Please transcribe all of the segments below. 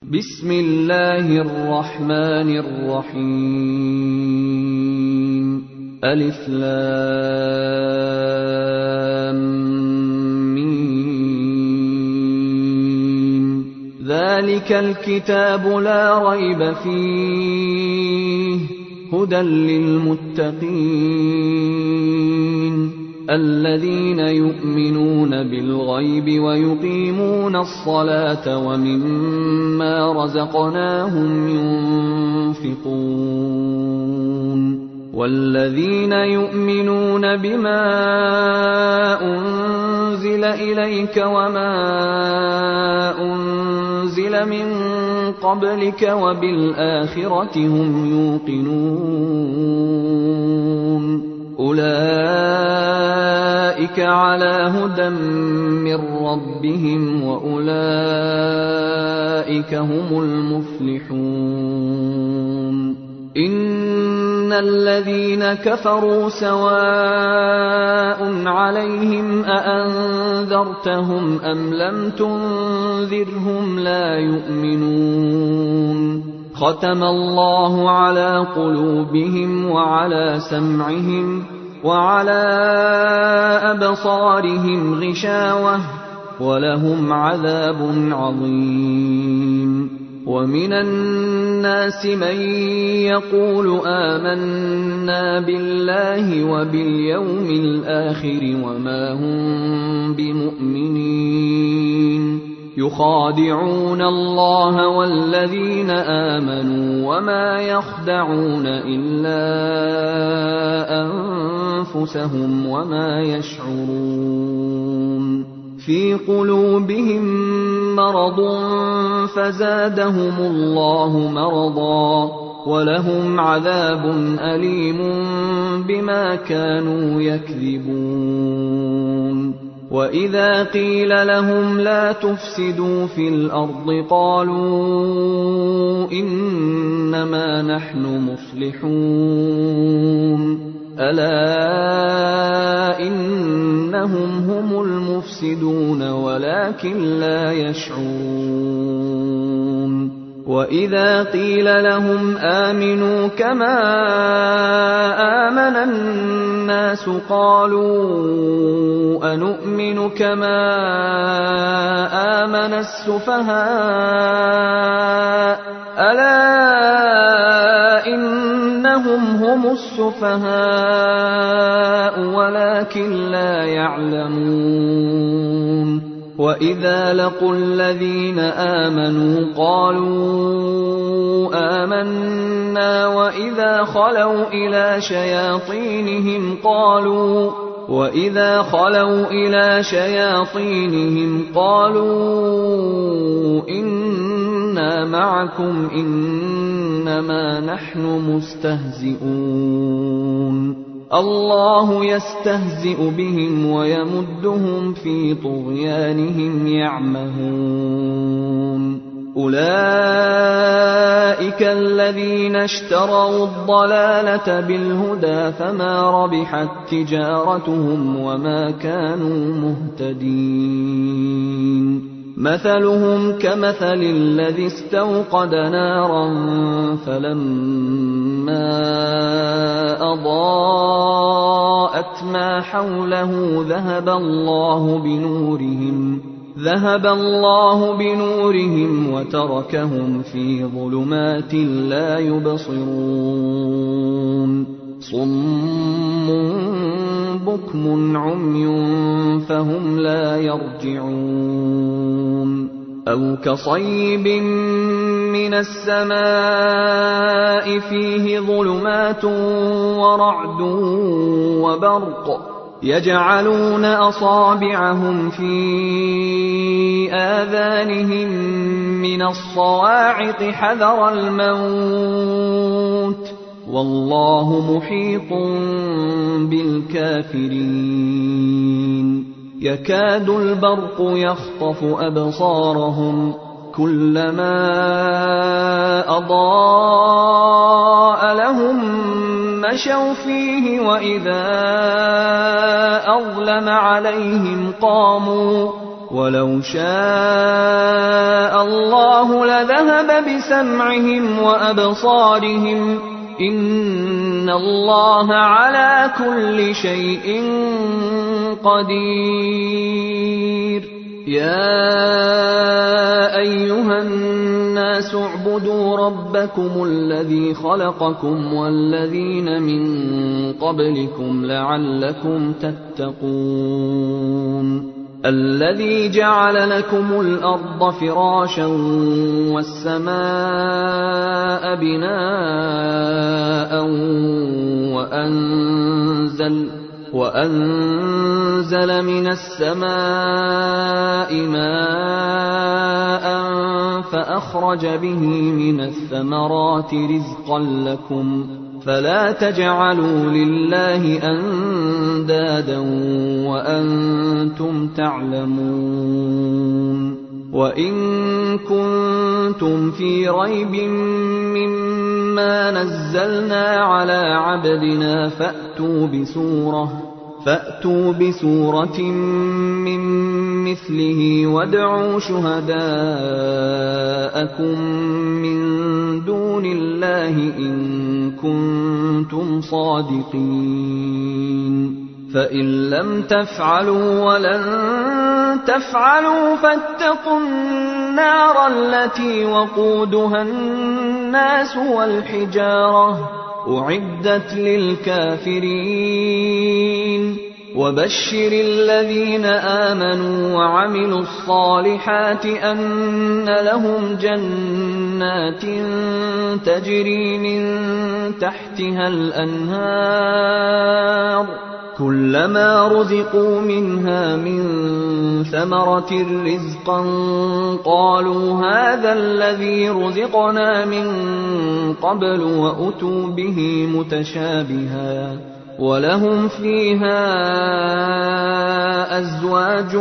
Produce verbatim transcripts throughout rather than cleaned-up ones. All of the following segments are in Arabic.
بسم الله الرحمن الرحيم ألف لام ميم ذلك الكتاب لا ريب فيه هدى للمتقين الذين يؤمنون بالغيب ويقيمون الصلاة ومما رزقناهم ينفقون والذين يؤمنون بما أنزل إليك وما أنزل من قبلك وبالآخرة هم يوقنون أولئك على هدى من ربهم وأولئك هم المفلحون إن الذين كفروا سواء عليهم أأنذرتهم أم لم تنذرهم لا يؤمنون ختم الله على قلوبهم وعلى سمعهم وعلى أبصارهم غشاوة ولهم عذاب عظيم ومن الناس من يقول آمنا بالله وباليوم الآخر وما هم بمؤمنين يخادعون الله والذين آمنوا وما يخدعون إلا أنفسهم وما يشعرون في قلوبهم مرض فزادهم الله مرضا ولهم عذاب أليم بما كانوا يكذبون وإذا قيل لهم لا تفسدوا في الأرض قالوا إنما نحن مصلحون ألا إنهم هم المفسدون ولكن لا يشعرون وإذا قيل لهم آمنوا كما آمن الناس قالوا أنؤمن كما آمن السفهاء ألا إنهم هم السفهاء ولكن لا يعلمون وإذا لقوا الذين آمنوا قالوا آمنا وإذا خلوا إلى شياطينهم قالوا وإذا خلوا إلى شياطينهم قالوا إنا معكم إنما نحن مستهزئون الله يستهزئ بهم ويمدهم في طغيانهم يعمهون أولئك الذين اشتروا الضلالة بالهدى فما ربحت تجارتهم وما كانوا مهتدين مثلهم كمثل الذي استوقد نارا فلما أضاءت ما حوله ذهب الله بنورهم ذهب الله بنورهم وتركهم في ظلمات لا يبصرون صم بكم عمي فهم لا يرجعون أو كصيب من السماء فيه ظلمات ورعد وبرق يجعلون أصابعهم في آذانهم من الصواعق حذر الموت والله محيط بالكافرين يكاد البرق يخطف أبصارهم كلما أضاء لهم مشوا فيه وإذا أظلم عليهم قاموا ولو شاء الله لذهب بسمعهم وأبصارهم إن الله على كل شيء قدير يا أيها الناس اعبدوا ربكم الذي خلقكم والذين من قبلكم لعلكم تتقون الذي جعل لكم الأرض فراشا والسماء بناء وأنزل وأنزل من السماء ماء فأخرج به من الثمرات رزقا لكم فلا تجعلوا لله أندادا وأنتم تعلمون وإن كنتم في ريب مما نزلنا على عبدنا فأتوا بسورة فأتوا بسورة من مثله وادعوا شهداءكم من دون الله إن كنتم صادقين فإن لم تفعلوا ولن تفعلوا فاتقوا النار التي وقودها الناس والحجارة أعدت للكافرين وبشر الذين آمنوا وعملوا الصالحات أن لهم جنات تجري من تحتها الأنهار كلما رزقوا منها من ثمرة رزقا قالوا هذا الذي رزقنا من قبل وأتوا به متشابها ولهم فيها أزواج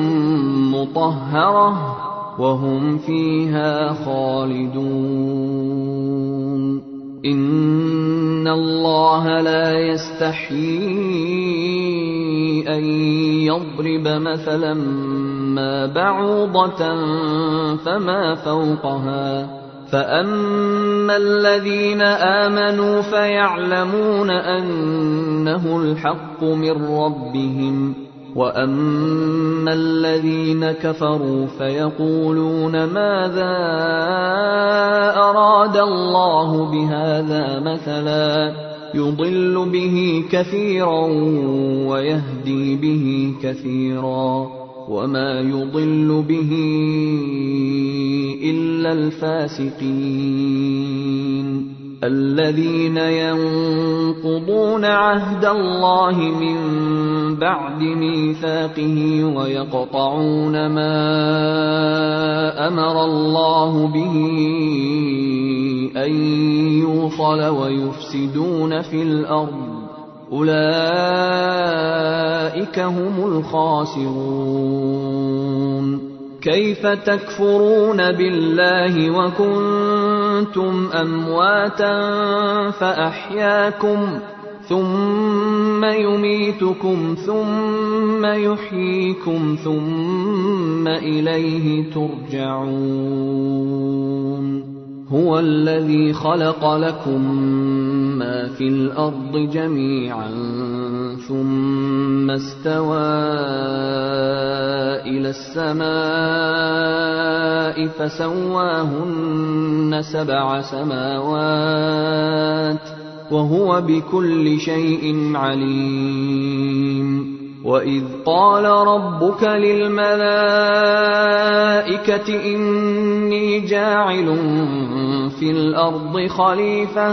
مطهرة وهم فيها خالدون إن الله لا يستحيي أن يضرب مثلا ما بعوضة فما فوقها فأما الذين آمنوا فيعلمون أنه الحق من ربهم وأما الذين كفروا فيقولون ماذا أراد الله بهذا مثلا يضل به كثيرا ويهدي به كثيرا وما يضل به إلا الفاسقين الذين ينقضون عهد الله من بعد ميثاقه ويقطعون ما أمر الله به أن يوصل ويفسدون في الأرض أولئك هم الخاسرون كيف تكفرون بالله وكنتم أمواتا فأحياكم ثم يميتكم ثم يحييكم ثم إليه ترجعون هو الذي خلق لكم ما في الأرض جميعا ثم استوى إلى السماء فسواهن سبع سماوات وهو بكل شيء عليم وإذ قال ربك للملائكة إني جاعل في الأرض خليفة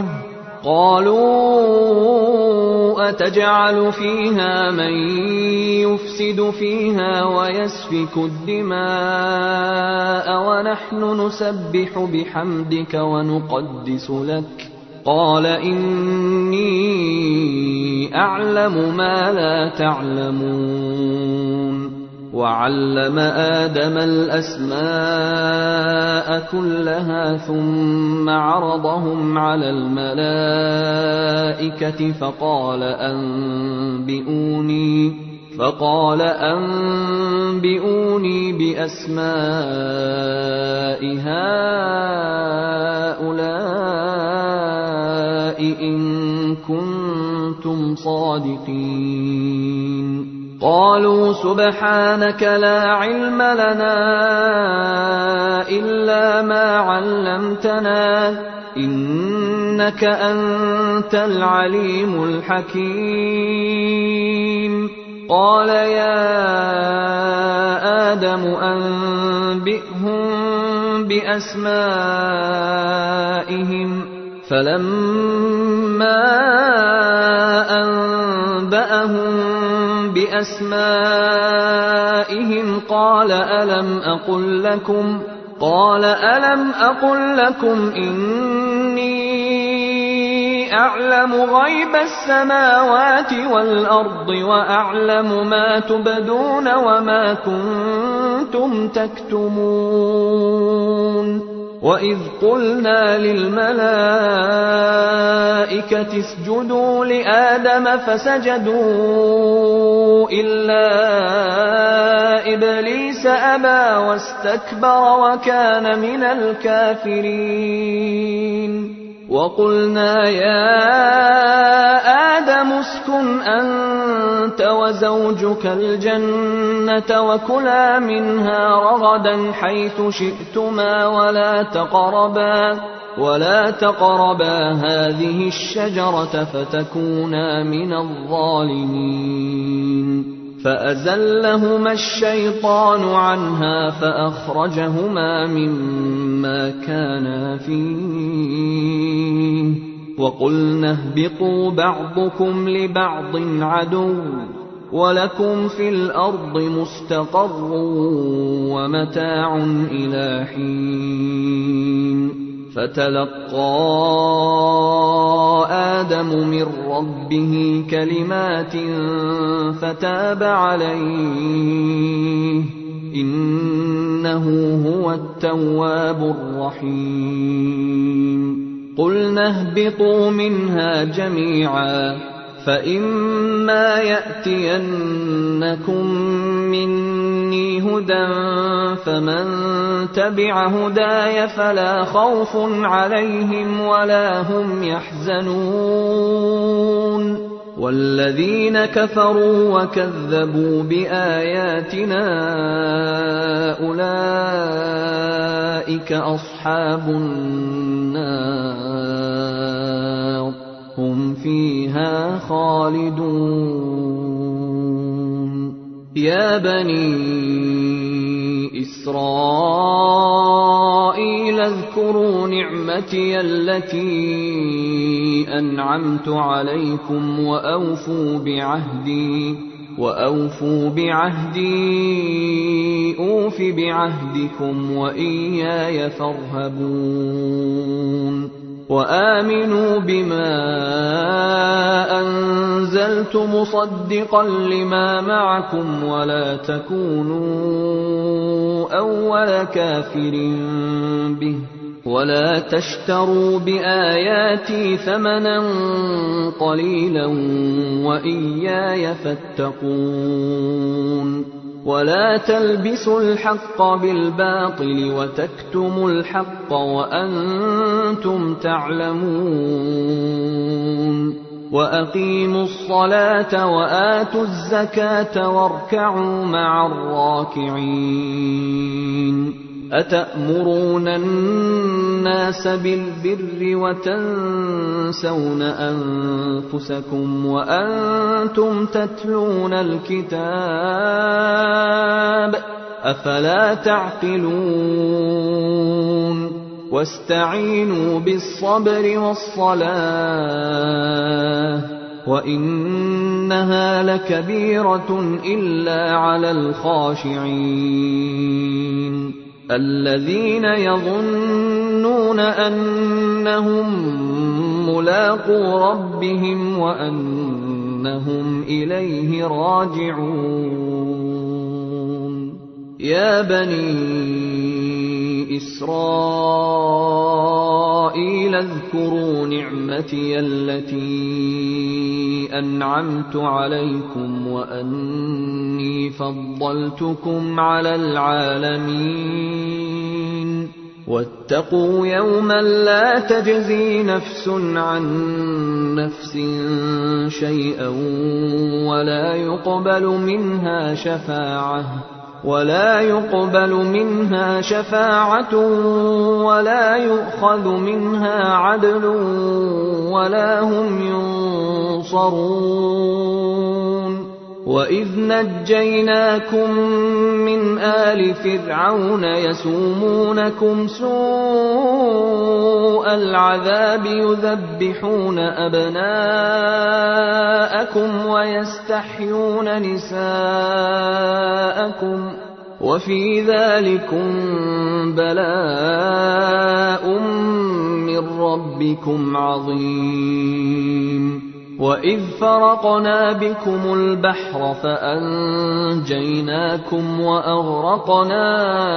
قالوا أتجعل فيها من يفسد فيها ويسفك الدماء ونحن نسبح بحمدك ونقدس لك قال إني أعلم ما لا تعلمون وعلم آدم الأسماء كلها ثم عرضهم على الملائكة فقال أنبئوني فقال أنبئوني بأسماء هؤلاء إن كنتم صادقين قالوا سبحانك لا علم لنا إلا ما علمتنا إنك أنت العليم الحكيم قال يا آدم أنبئهم بأسمائهم فلما أنبأهم بأسمائهم قال ألم أقل لكم قال ألم أقل لكم إني أعلم غيب السماوات والأرض وأعلم ما تبدون وما كنتم تكتمون وإذ قلنا للملائكة اسجدوا لآدم فسجدوا إلا إبليس أبى واستكبر وكان من الكافرين وقلنا يا آدم اسكن أنت وزوجك الجنة وكلا منها رغدا حيث شئتما ولا تقربا ولا تقربا هذه الشجرة فتكونا من الظالمين فأزلهما الشيطان عنها فأخرجهما مما كانا فيه وقلنا اهبطوا بعضكم لبعض عدو ولكم في الأرض مستقر ومتاع إلى حين فتلقى آدم من ربه كلمات فتاب عليه إنه هو التواب الرحيم قلنا اهبطوا منها جميعا فإما يأتينكم مني هدى فمن تبع هداي فلا خوف عليهم ولا هم يحزنون والذين كفروا وكذبوا بآياتنا أولئك أصحاب النار هم فيها خالدون يا بني إسرائيل اذكروا نعمتي التي أنعمت عليكم وأوفوا بعهدي وأوفوا بعهدي أوف بعهدكم وإياي فارهبون وآمنوا بما أنزلت مصدقا لما معكم ولا تكونوا أول كافر به ولا تشتروا بآياتي ثمنا قليلا وإياي فاتقون ولا تلبسوا الحق بالباطل وتكتموا الحق وأنتم تعلمون وأقيموا الصلاة وآتوا الزكاة واركعوا مع الراكعين أتأمرون الناس بالبر وتنسون أنفسكم وأنتم تتلون الكتاب أفلا تعقلون واستعينوا بالصبر والصلاة وإنها لكبيرة إلا على الخاشعين الذين يظنون أنهم ملاقو ربهم وأنهم إليه راجعون يا بني إسرائيل اذكروا نعمتي التي أنعمت عليكم وأن فضلتكم على العالمين واتقوا يوما لا تجزي نفس عن نفس شيئا ولا يقبل منها شفاعة ولا يقبل منها شفاعة ولا يؤخذ منها عدل ولا هم ينصرون وإذ نجيناكم من آل فرعون يسومونكم سوء العذاب يذبحون أبناءكم ويستحيون نساءكم وفي ذلكم بلاء من ربكم عظيم وإذ فرقنا بكم البحر فأنجيناكم وأغرقنا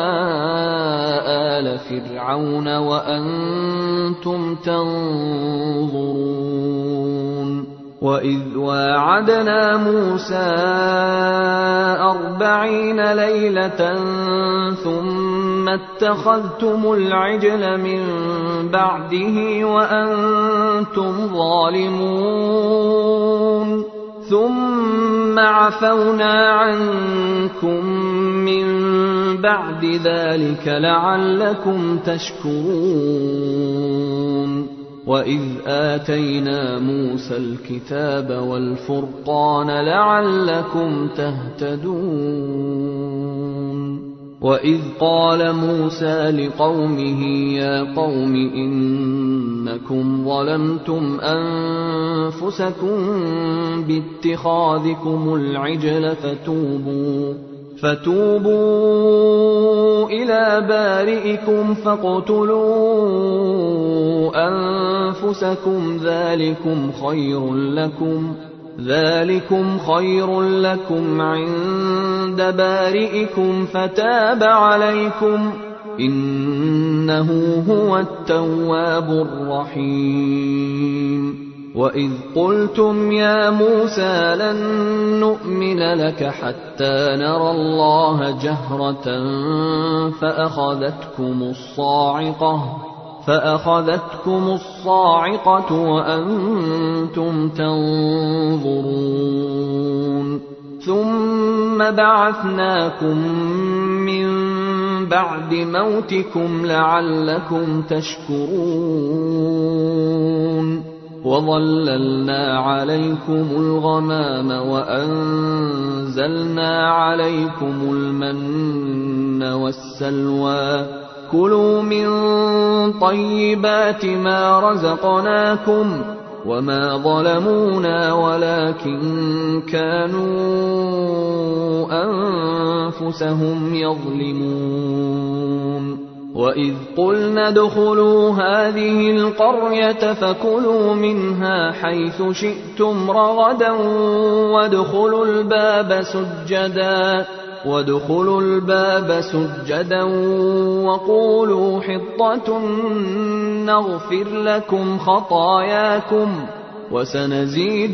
آل فرعون وأنتم تنظرون وإذ واعدنا موسى أربعين ليلة ثم اتخذتم العجل من بعده وأنتم ظالمون ثم عفونا عنكم من بعد ذلك لعلكم تشكرون وإذ آتينا موسى الكتاب والفرقان لعلكم تهتدون وإذ قال موسى لقومه يا قوم إنكم ظلمتم أنفسكم باتخاذكم العجل فتوبوا فتوبوا إلى بارئكم فاقتلوا أنفسكم ذلكم خير لكم ذلكم خير لكم عند بارئكم فتاب عليكم إنه هو التواب الرحيم وإذ قلتم يا موسى لن نؤمن لك حتى نرى الله جهرة فأخذتكم الصاعقة فأخذتكم الصاعقة وأنتم تنظرون ثم بعثناكم من بعد موتكم لعلكم تشكرون وظللنا عليكم الغمام وأنزلنا عليكم المن والسلوى كلوا من طيبات ما رزقناكم وما ظلمونا ولكن كانوا أنفسهم يظلمون وإذ قلنا ادخلوا هذه القرية فكلوا منها حيث شئتم رغدا وادخلوا الباب سجدا وادخلوا الباب سجدا وقولوا حطة نغفر لكم خطاياكم وسنزيد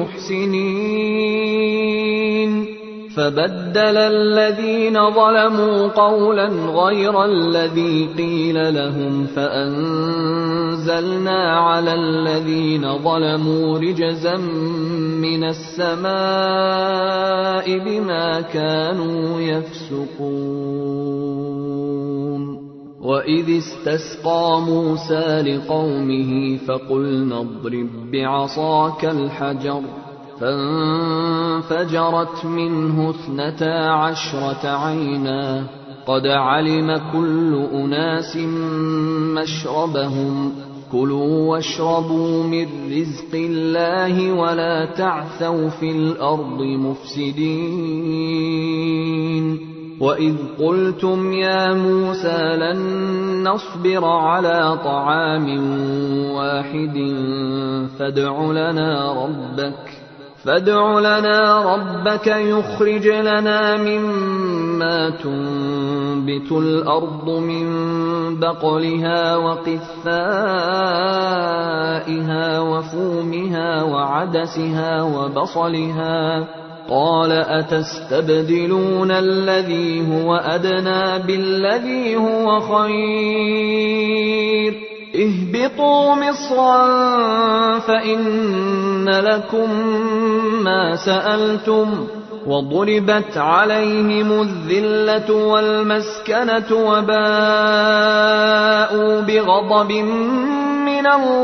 المحسنين فبدل الذين ظلموا قولا غير الذي قيل لهم فأنزلنا على الذين ظلموا رجزا من السماء بما كانوا يفسقون وإذ استسقى موسى لقومه فقلنا اضرب بعصاك الحجر فانفجرت منه اثنتا عشرة عينا قد علم كل أناس مشربهم كلوا واشربوا من رزق الله ولا تعثوا في الأرض مفسدين وإذ قلتم يا موسى لن نصبر على طعام واحد فادع لنا ربك فادع لنا ربك يخرج لنا مما تنبت الأرض من بقلها وقثائها وفومها وعدسها وبصلها قال أتستبدلون الذي هو أدنى بالذي هو خير اهبطوا مصرا فإن لكم ما سألتم وضربت عليهم الذلة والمسكنة وباءوا بغضب من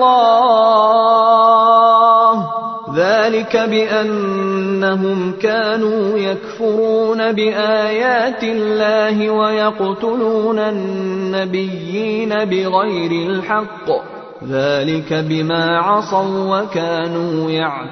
الله ذلك بأنهم كانوا يكفرون بآيات الله ويقتلون النبيين بغير الحق ذلك بما عصوا وكانوا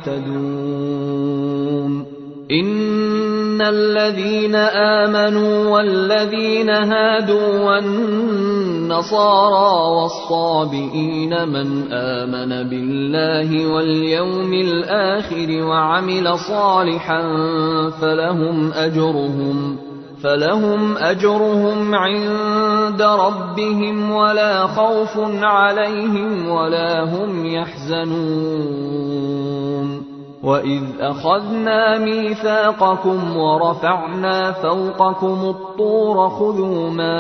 يعتدون إن الذين آمنوا والذين هادوا والنصارى والصابئين من آمن بالله واليوم الآخر وعمل صالحا فلهم أجرهم فلهم أجرهم عند ربهم ولا خوف عليهم ولا هم يحزنون وإذ أخذنا ميثاقكم ورفعنا فوقكم الطور خذوا ما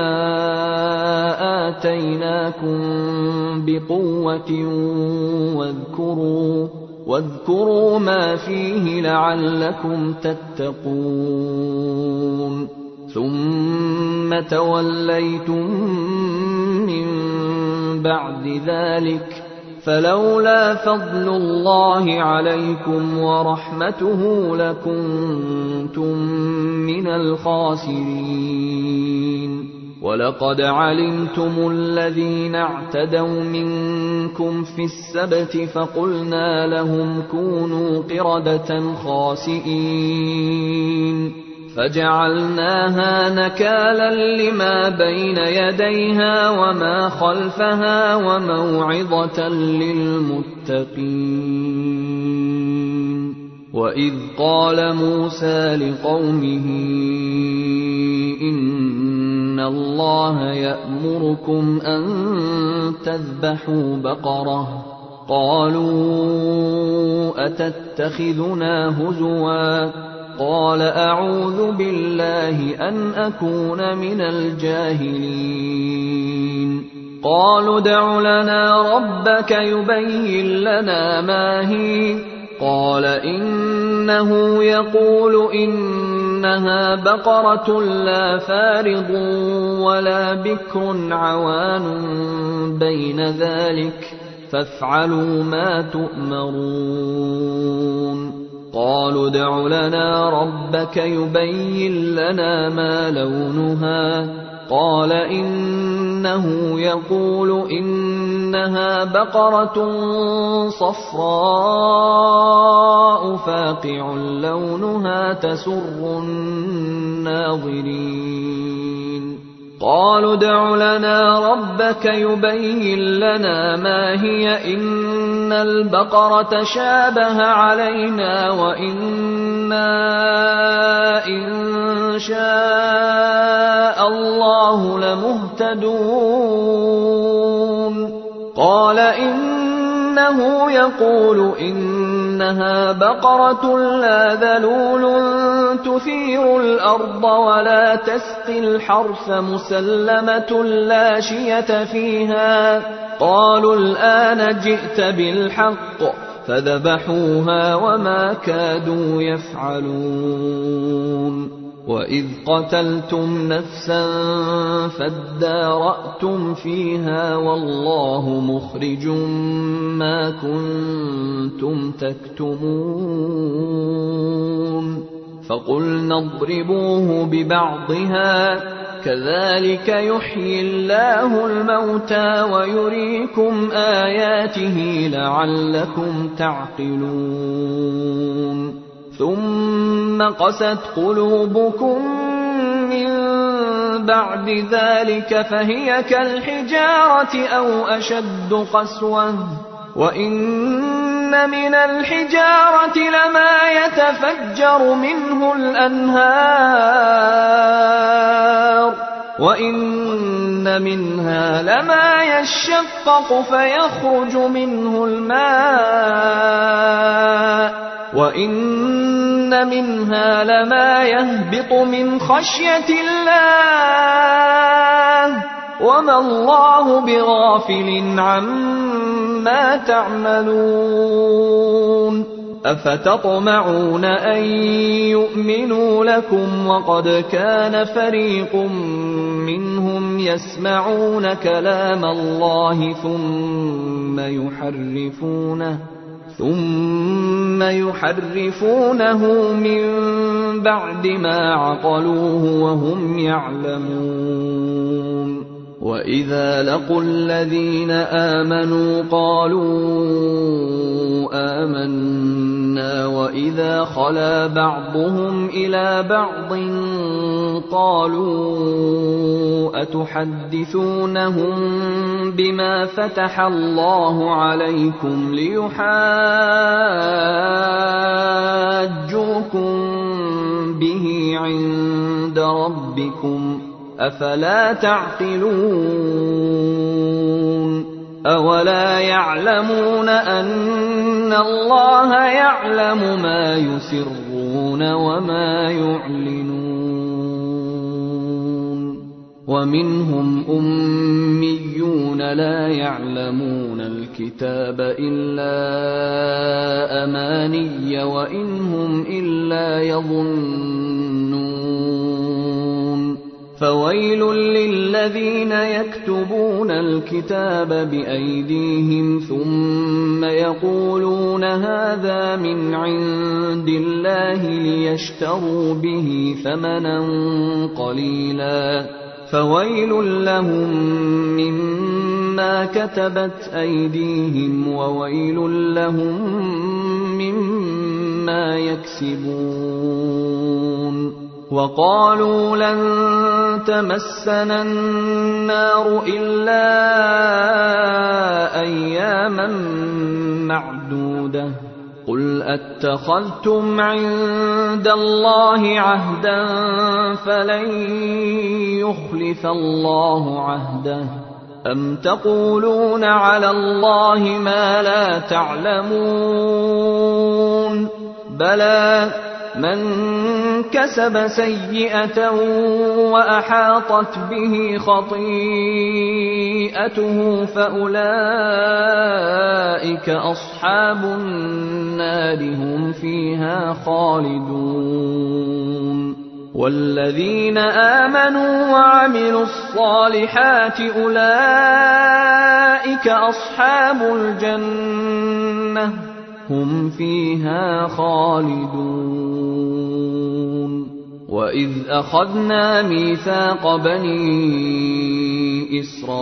آتيناكم بقوة واذكروا واذكروا ما فيه لعلكم تتقون ثم توليتم من بعد ذلك فلولا فضل الله عليكم ورحمته لكنتم من الخاسرين ولقد علمتم الذين اعتدوا منكم في السبت فقلنا لهم كونوا قردة خاسئين فجعلناها نكالا لما بين يديها وما خلفها وموعظة للمتقين وإذ قال موسى لقومه إن الله يأمركم أن تذبحوا بقرة قالوا أتتخذنا هزوا قال أعوذ بالله أن أكون من الجاهلين قالوا ادع لنا ربك يبين لنا ما هي قال إنه يقول إنها بقرة لا فارض ولا بكر عوان بين ذلك فافعلوا ما تؤمرون قالوا ادع لنا ربك يبين لنا ما لونها قال إنه يقول إنها بقرة صفراء فاقع لونها تسر الناظرين قالوا ادع لنا ربك يبين لنا ما هي إن البقرة شابه علينا وإنا إن شاء الله لمهتدون قال إنه يقول إنها بقرة لا ذلول تثير الأرض ولا تسقي الحرث مسلمة لا شية فيها قالوا الآن جئت بالحق فذبحوها وما كادوا يفعلون وإذ قتلتم نفسا فادارأتم فيها والله مخرج ما كنتم تكتمون فقلنا اضربوه ببعضها كذلك يحيي الله الموتى ويريكم آياته لعلكم تعقلون ثم قست قلوبكم من بعد ذلك فهي كالحجارة أو أشد قسوة وإن من الحجارة لما يتفجر منه الأنهار وإن منها لما يشقق فيخرج منه الماء وإن منها لما يهبط من خشية الله وما الله بغافل عما تعملون أفتطمعون أن يؤمنوا لكم وقد كان فريق منهم يسمعون كلام الله ثم يحرفونه ثم يحرفونه من بعد ما عقلوه وهم يعلمون وإذا لقوا الذين آمنوا قالوا آمنا وإذا خلا بعضهم إلى بعض قالوا أتحدثونهم بما فتح الله عليكم ليحاجوكم به عند ربكم أفلا تعقلون أولا يعلمون أن الله يعلم ما يسرون وما يعلنون ومنهم أميون لا يعلمون الكتاب إلا أماني وإنهم إلا يظنون فويل للذين يكتبون الكتاب بأيديهم ثم يقولون هذا من عند الله ليشتروا به ثمنا قليلا فويل لهم مما كتبت أيديهم وويل لهم مما يكسبون وقالوا لن تمسنا النار إلا أياما معدودة قل أتخذتم عند الله عهدا فلن يخلف الله عهده أم تقولون على الله ما لا تعلمون بلى من كسب سيئة وأحاطت به خطيئته فأولئك أصحاب النار هم فيها خالدون والذين آمنوا وعملوا الصالحات أولئك أصحاب الجنة هم فيها خالدون وإذ أخذنا ميثاق بني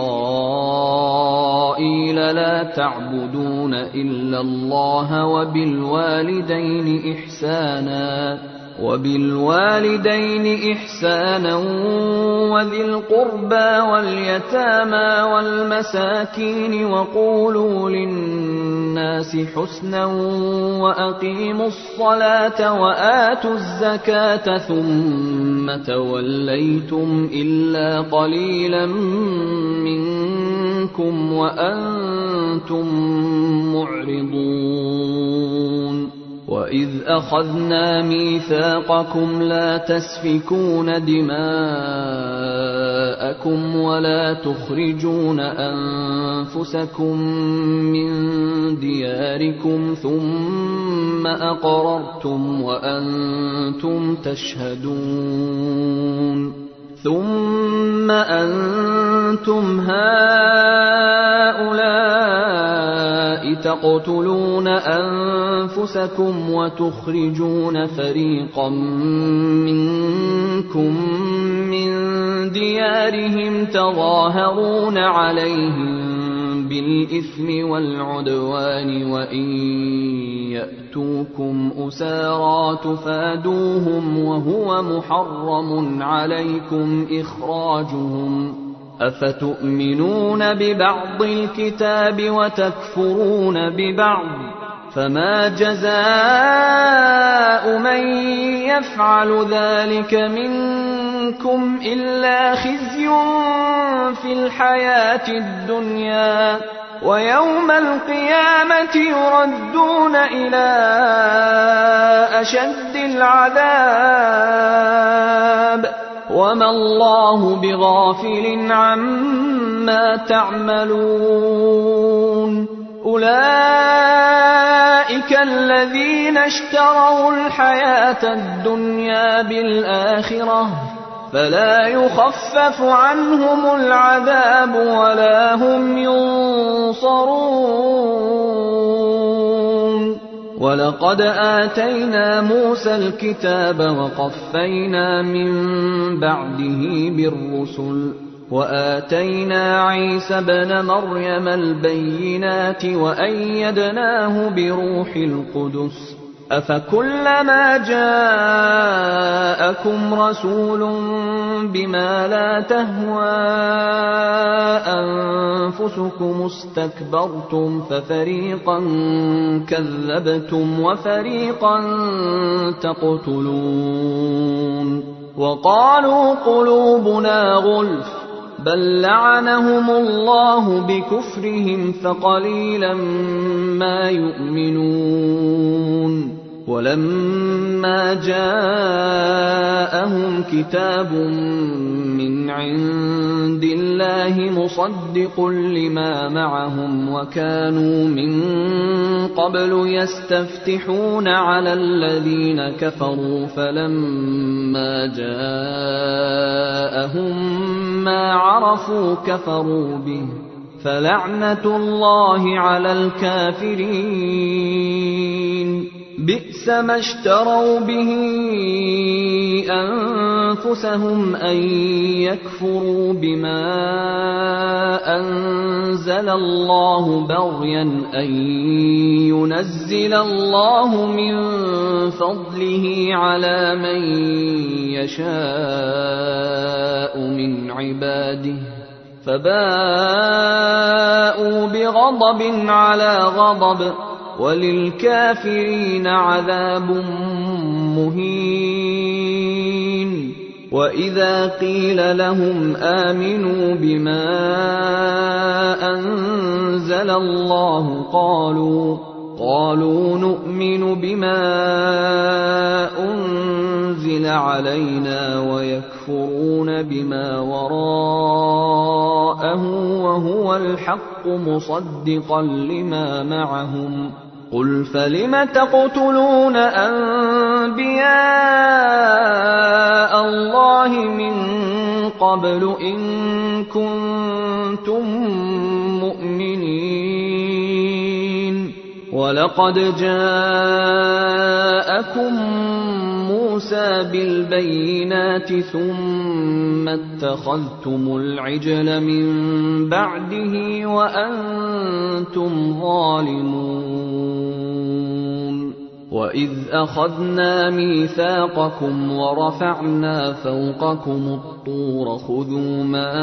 إسرائيل لا تعبدون إلا الله وبالوالدين إحسانا وبالوالدين إحسانا وذي القربى واليتامى والمساكين وقولوا للناس حسنا وأقيموا الصلاة وآتوا الزكاة ثم توليتم إلا قليلا منكم وأنتم معرضون وإذ أخذنا ميثاقكم لا تسفكون دماءكم ولا تخرجون أنفسكم من دياركم ثم أقررتم وأنتم تشهدون ثم أنتم هؤلاء تقتلون أنفسكم وتخرجون فريقا منكم من ديارهم تظاهرون عليهم بالإثم والعدوان وإن يأتوكم أسارى تفادوهم وهو محرم عليكم إخراجهم أفتؤمنون ببعض الكتاب وتكفرون ببعض فما جزاء من يفعل ذلك منكم منكم إلا خزي في الحياة الدنيا ويوم القيامة يردون إلى أشد العذاب وما الله بغافل عما تعملون أولئك الذين اشتروا الحياة الدنيا بالآخرة فلا يخفف عنهم العذاب ولا هم ينصرون ولقد آتينا موسى الكتاب وقفينا من بعده بالرسل وآتينا عيسى ابن مريم البينات وأيدناه بروح القدس أفكلما جاءكم رسول بما لا تهوى أنفسكم استكبرتم ففريقا كذبتم وفريقا تقتلون وقالوا قلوبنا غلف بل لعنهم الله بكفرهم فقليلا ما يؤمنون ولما جاءهم كتاب من عند الله مصدق لما معهم وكانوا من قبل يستفتحون على الذين كفروا فلما جاءهم ما عرفوا كفروا به فلعنة الله على الكافرين بئس ما اشتروا به أنفسهم أن يكفروا بما أنزل الله بغيا أن ينزل الله من فضله على من يشاء من عباده فباءوا بغضب على غضب وللكافرين عذاب مهين وإذا قيل لهم آمنوا بما أنزل الله قالوا قالوا نؤمن بما أنزل علينا ويكفرون بما وراءه وهو الحق مصدقا لما معهم قل فلم تقتلون أنبياء الله من قبل إن كنتم مؤمنين ولقد جاءكم موسى بالبينات ثم اتخذتم العجل من بعده وأنتم ظالمون وإذ أخذنا ميثاقكم ورفعنا فوقكم الطور خذوا ما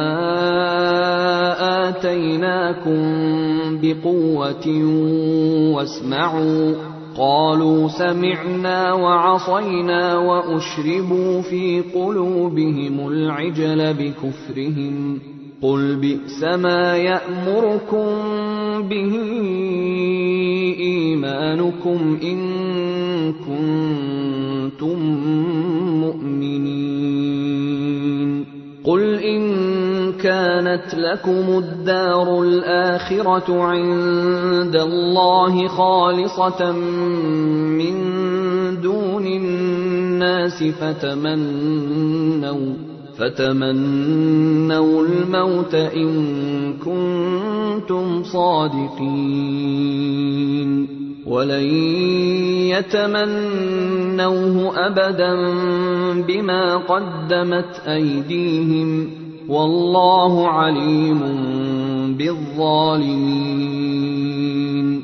آتيناكم بقوة واسمعوا قالوا سمعنا وعصينا وأشربوا في قلوبهم العجل بكفرهم قل بئس ما يأمركم به إيمانكم إن كنتم مؤمنين قل إن كانت لكم الدار الآخرة عند الله خالصة من دون الناس فتمنوا فتمنوا الموت إن كنتم صادقين ولن يتمنوه أبدا بما قدمت أيديهم والله عليم بالظالمين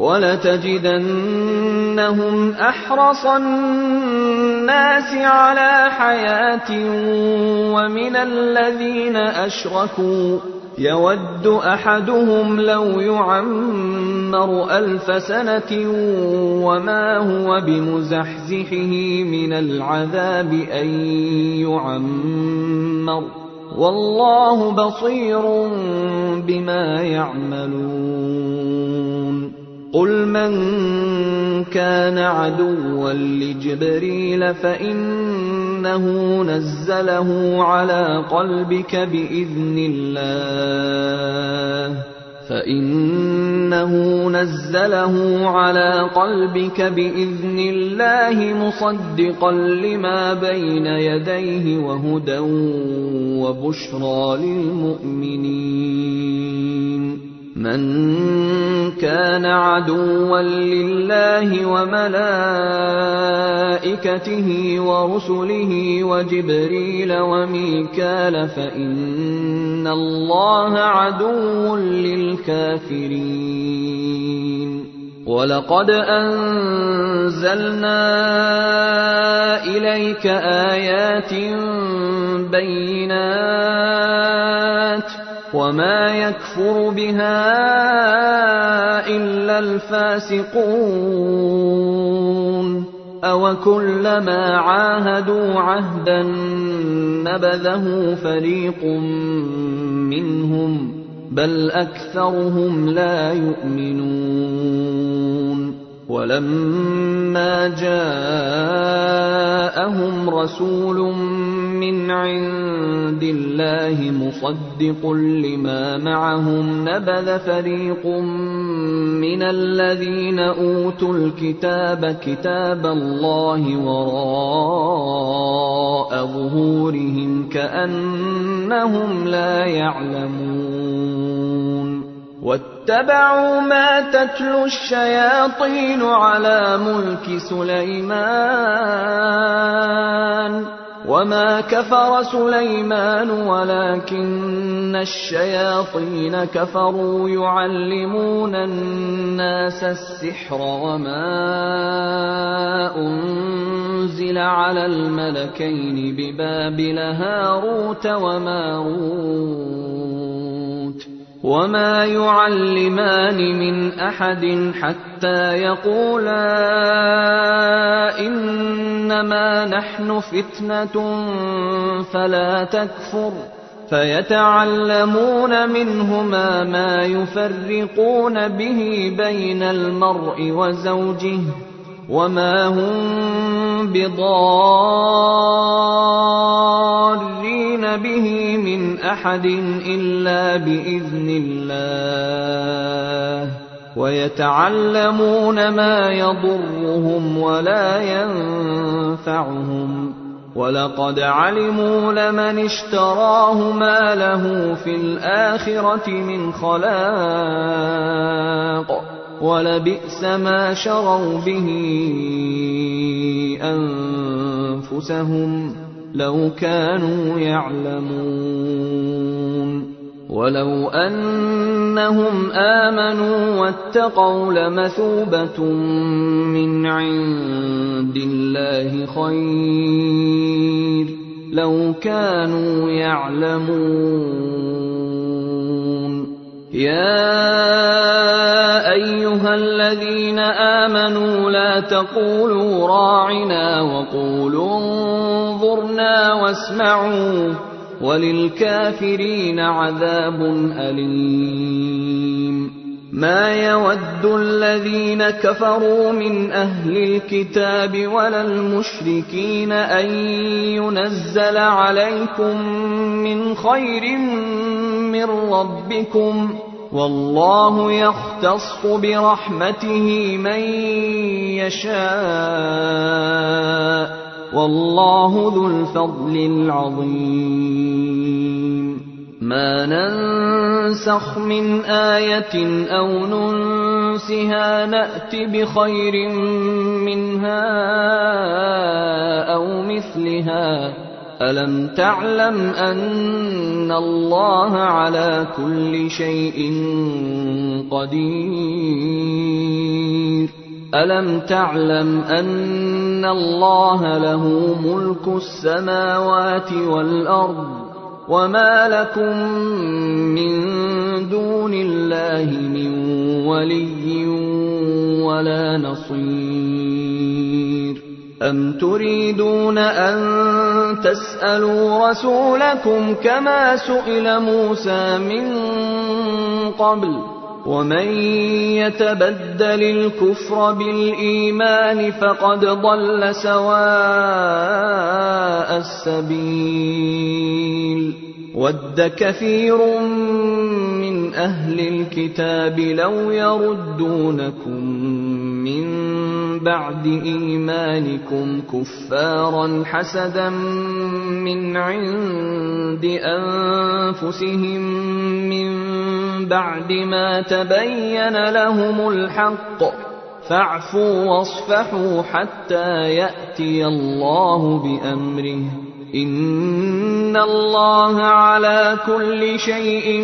ولتجدنهم أحرص الناس على حياة ومن الذين أشركوا يود أحدهم لو يعمر ألف سنة وما هو بمزحزحه من العذاب أن يعمر والله بصير بما يعملون قل من كان عدوا لجبريل فإنه نزله على قلبك بإذن الله فإنه نزله على قلبك بإذن الله مصدقا لما بين يديه وهدى وبشرى للمؤمنين من كان عدوا لله وملائكته ورسله وجبريل وميكال فإن الله عدو للكافرين ولقد أنزلنا إليك آيات بينات وما يكفر بها إلا الفاسقون أوكلما عاهدوا عهدا نبذه فريق منهم بل أكثرهم لا يؤمنون ولما جاءهم رسول من عند الله مصدق لما معهم نبذ فريق من الذين أوتوا الكتاب كتاب الله وراء ظهورهم كأنهم لا يعلمون واتبعوا ما تتلو الشياطين على ملك سليمان وما كفر سليمان ولكن الشياطين كفروا يعلمون الناس السحر وما أنزل على الملكين ببابل هاروت وماروت وما يعلمان من أحد حتى يقولا إنما نحن فتنة فلا تكفر فيتعلمون منهما ما يفرقون به بين المرء وزوجه وما هم بضارين به من أحد إلا بإذن الله ويتعلمون ما يضرهم ولا ينفعهم ولقد علموا لمن اشتراه ما له في الآخرة من خلاق ولبئس ما شروا به أنفسهم لو كانوا يعلمون ولو أنهم آمنوا واتقوا لمثوبة من عند الله خير لو كانوا يعلمون يا أيها الذين آمنوا لا تقولوا راعنا وقولوا انظرنا واسمعوا وللكافرين عذاب أليم ما يود الذين كفروا من أهل الكتاب ولا المشركين أن ينزل عليكم من خير من ربكم والله يختص برحمته من يشاء والله ذو الفضل العظيم ما ننسخ من آية أو ننسها نأت بخير منها أو مثلها ألم تعلم أن الله على كل شيء قدير ألم تعلم أن الله له ملك السماوات والأرض وما لكم من دون الله من ولي ولا نصير أم تريدون أن تسألوا رسولكم كما سئل موسى من قبل ومن يتبدل الكفر بالإيمان فقد ضل سواء السبيل ود كثير من أهل الكتاب لو يردونكم من بعد إيمانكم كفارا حسدا من عند أنفسهم من بعد ما تبين لهم الحق فاعفوا واصفحوا حتى يأتي الله بأمره إن الله على كل شيء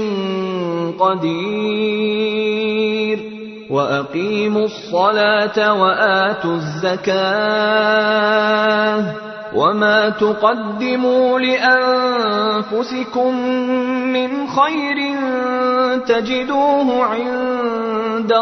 قدير وأقيموا الصلاة وآتوا الزكاة وما تقدموا لأنفسكم من خير تجدوه عند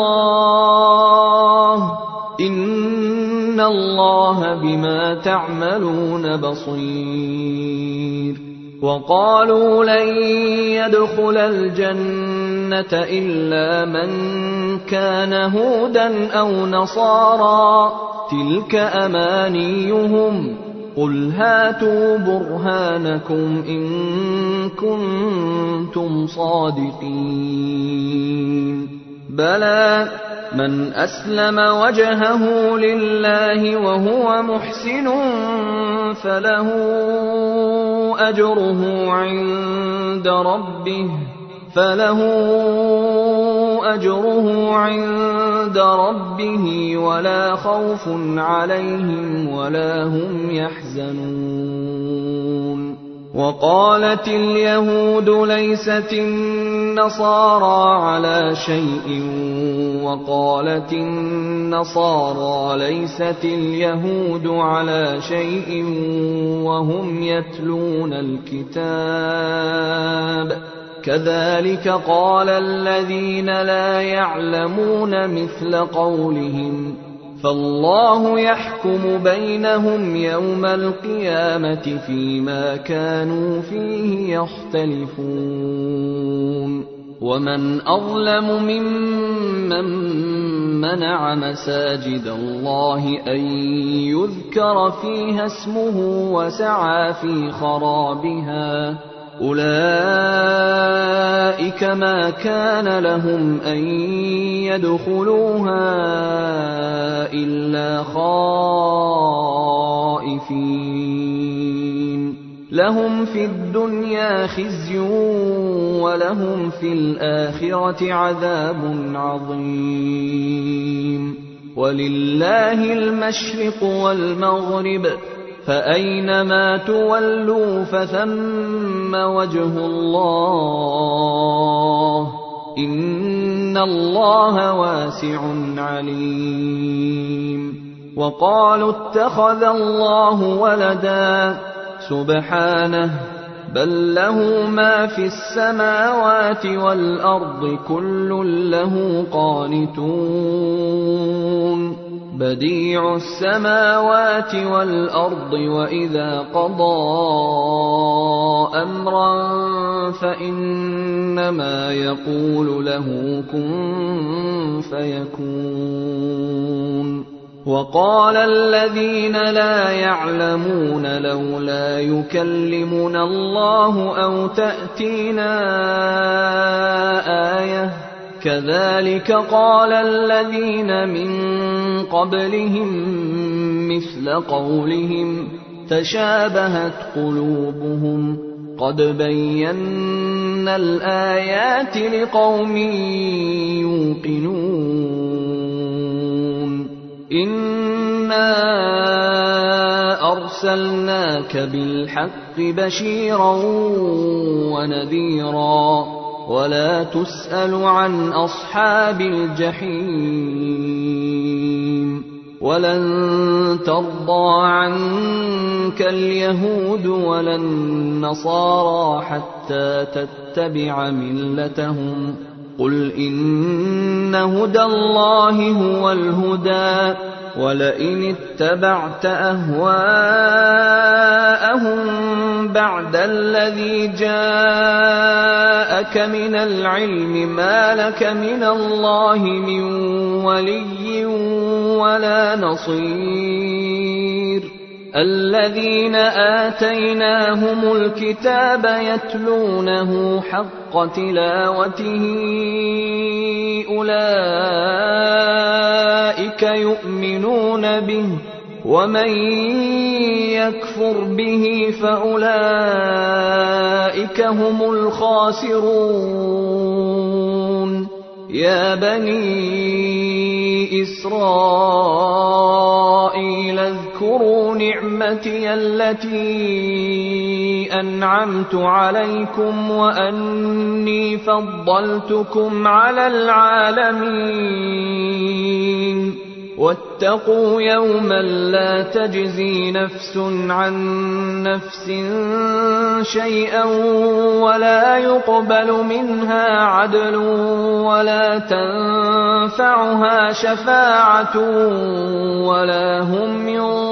الله إن الله بما تعملون بصير وقالوا لن يدخل الجنة إلا من كان هودا أو نصارى تلك أمانيهم قل هاتوا برهانكم إن كنتم صادقين بلى من أسلم وجهه لله وهو محسن فله أجره عند ربه فله أجره عند ربه ولا خوف عليهم ولا هم يحزنون وقالت اليهود ليست النصارى على شيء وقالت النصارى ليست اليهود على شيء وهم يتلون الكتاب كذلك قال الذين لا يعلمون مثل قولهم فالله يحكم بينهم يوم القيامة فيما كانوا فيه يختلفون ومن أظلم ممن منع مساجد الله أن يذكر فيها اسمه وسعى في خرابها أولئك ما كان لهم أن يدخلوها إلا خائفين لهم في الدنيا خزي ولهم في الآخرة عذاب عظيم ولله المشرق والمغرب فأينما تولوا فثم وجه الله إن الله واسع عليم وقالوا اتخذ الله ولدا سبحانه بل له ما في السماوات والأرض كل له قانتون بديع السماوات والأرض وإذا قضى أمرا فإنما يقول له كن فيكون وقال الذين لا يعلمون لولا يكلمنا الله أو تأتينا آية كذلك قال الذين من قبلهم مثل قولهم تشابهت قلوبهم قد بينا الآيات لقوم يوقنون إنا أرسلناك بالحق بشيرا ونذيرا ولا تسأل عن أصحاب الجحيم ولن ترضى عنك اليهود ولا النصارى حتى تتبع ملتهم قل إن هدى الله هو الهدى ولئن اتبعت أهواءهم بعد الذي جاءك من العلم ما لك من الله من ولي ولا نصير الذين آتيناهم الكتاب يتلونه حق تلاوته أولئك يؤمنون به ومن يكفر به فأولئك هم الخاسرون يا بني إسرائيل اذكروا نعمتي التي أنعمت عليكم وأني فضلتكم على العالمين واتقوا يوما لا تجزي نفس عن نفس شيئا ولا يقبل منها عدل ولا تنفعها شفاعة ولا هم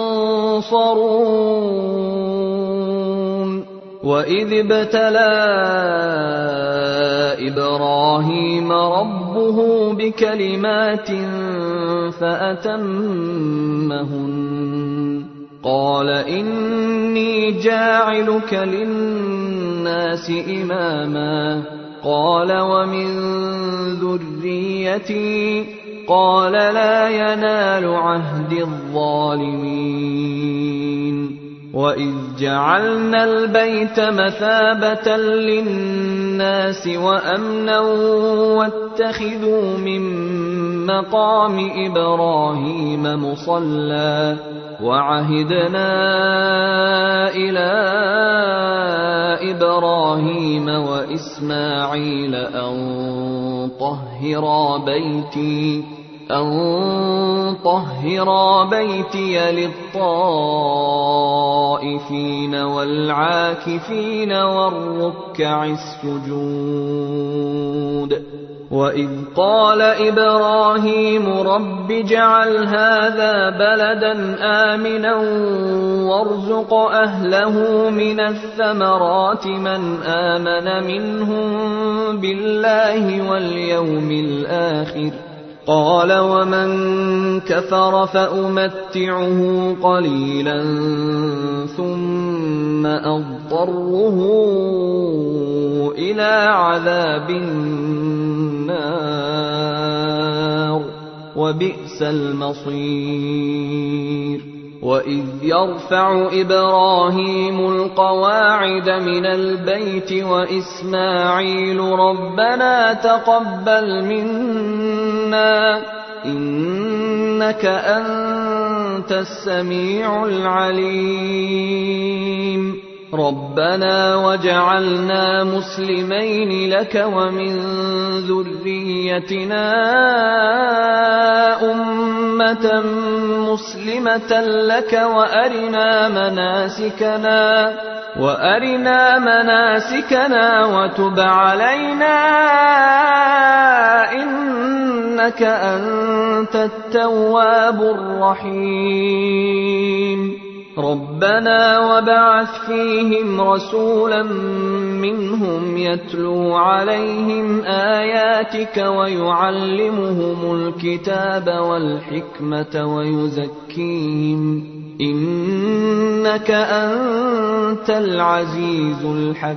ينصرون وإذ ابتلى إبراهيم ربه بكلمات فأتمهن قال إني جاعلك للناس إماما قال ومن ذريتي قال لا ينال عهد الظالمين وإذ جعلنا البيت مثابة للناس وأمنا واتخذوا من مقام إبراهيم مصلى وعهدنا إلى إبراهيم وإسماعيل أن طهرا بيتي أن طهرا بيتي للطائفين والعاكفين والركع السجود وإذ قال إبراهيم رب اجعل هذا بلدا آمنا وارزق أهله من الثمرات من آمن منهم بالله واليوم الآخر قال ومن كفر فأمتعه قليلا ثم أضطره إلى عذاب النار وبئس المصير وإذ يرفع إبراهيم القواعد من البيت وإسماعيل ربنا تقبل منا إنك أنت السميع العليم ربنا وجعلنا مسلمين لك ومن ذريتنا أمة مسلمة لك وأرنا مناسكنا وأرنا مناسكنا وتب علينا إنك أنت التواب الرحيم ربنا وابعث فيهم رسولا منهم يتلو عليهم آياتك ويعلمهم الكتاب والحكمة ويزكيهم إنك أنت العزيز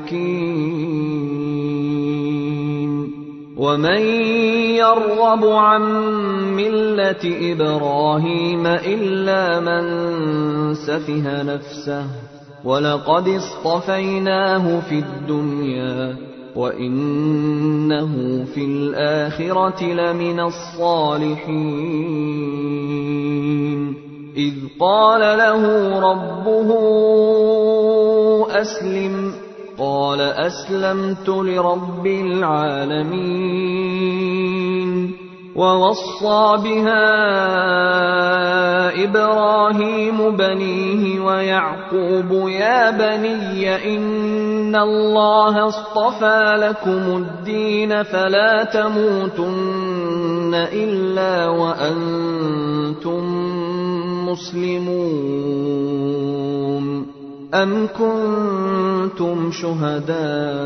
الحكيم ومن يرغب عن ملة إبراهيم إلا من سفه نفسه ولقد اصطفيناه في الدنيا وإنه في الآخرة لمن الصالحين إذ قال له ربه أسلم قال أسلمت لرب العالمين ووصى بها إبراهيم بنيه ويعقوب يا بني إن الله اصطفى لكم الدين فلا تموتن إلا وأنتم مسلمون أم كنتم شهداء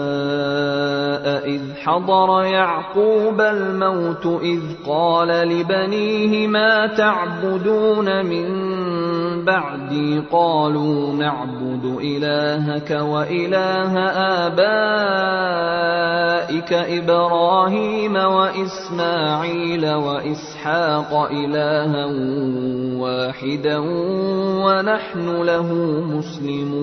إذ حضر يعقوب الموت إذ قال لبنيه ما تعبدون من بعدي قالوا نعبد إلهك وإله آبائك إبراهيم وإسماعيل وإسحاق إلها واحدا ونحن له مسلمون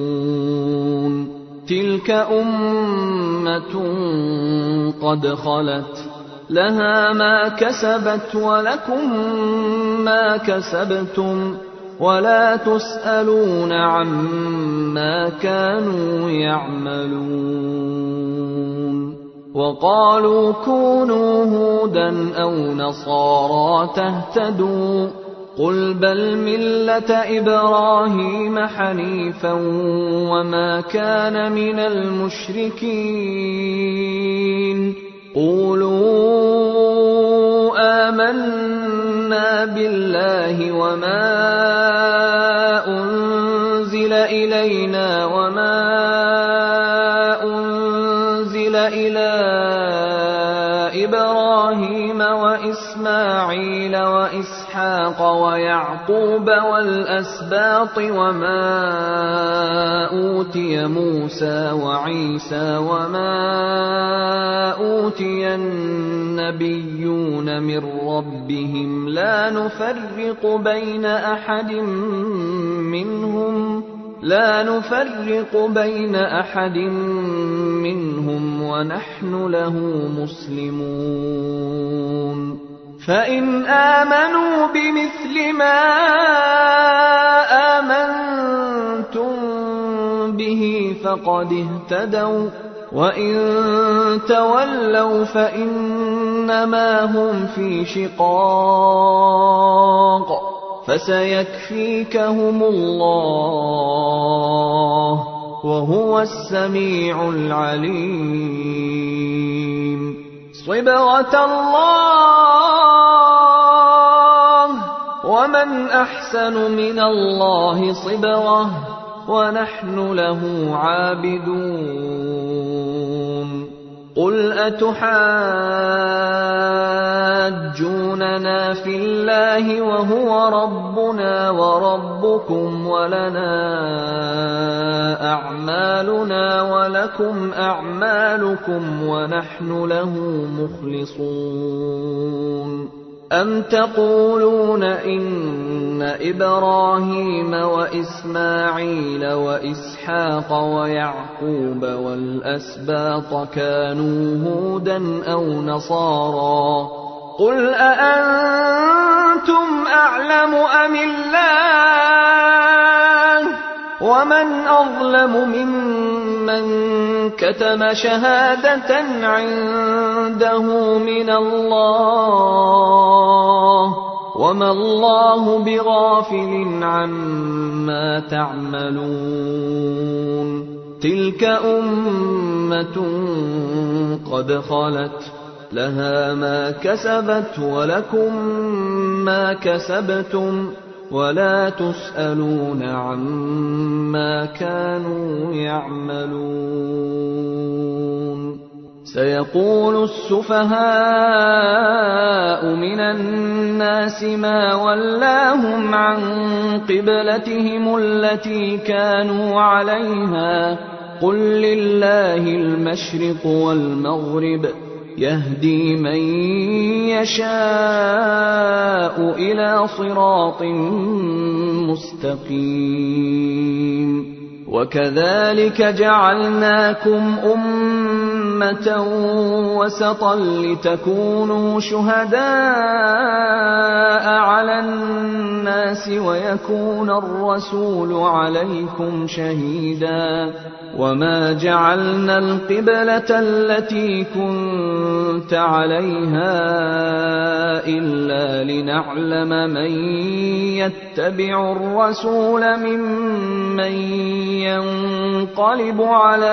تلك أمة قد خلت لها ما كسبت ولكم ما كسبتم ولا تسألون عما كانوا يعملون وقالوا كونوا هودا أو نصارى تهتدوا قل بل ملة إبراهيم حنيفا وما كان من المشركين قولوا آمنا بالله وما أنزل إلينا وما أنزل إلى إبراهيم وإسماعيل وإسحاق ويعقوب والأسباط وما أوتي موسى وعيسى وما أوتي النبيون من ربهم لا نفرق بين أحد منهم لا نفرق بين أحد منهم ونحن له مسلمون فإن آمنوا بمثل ما آمنتم به فقد اهتدوا وإن تولوا فإنما هم في شقاق فسيكفيكهم الله وهو السميع العليم صبغة الله ومن أحسن من الله صبغة ونحن له عابدون قل أتحاجوننا في الله وهو ربنا وربكم ولنا أعمالنا ولكم أعمالكم ونحن له مخلصون أم تقولون إن إبراهيم وإسماعيل وإسحاق ويعقوب والأسباط كانوا هودا أو نصارى قل أأنتم أعلم أم الله ومن أظلم ممن كتم شهادة عنده من الله وما الله بغافل عما تعملون تلك أمة قد خلت لها ما كسبت ولكم ما كسبتم ولا تسألون عما كانوا يعملون سيقول السفهاء من الناس ما ولاهم عن قبلتهم التي كانوا عليها قل لله المشرق والمغرب يهدي من يشاء إلى صراط مستقيم وكذلك جعلناكم أمة وسطا لتكونوا شهداء على الناس ويكون الرسول عليكم شهيدا وما جعلنا القبلة التي كنت عليها إلا لنعلم من يتبع الرسول ممن ينقلب على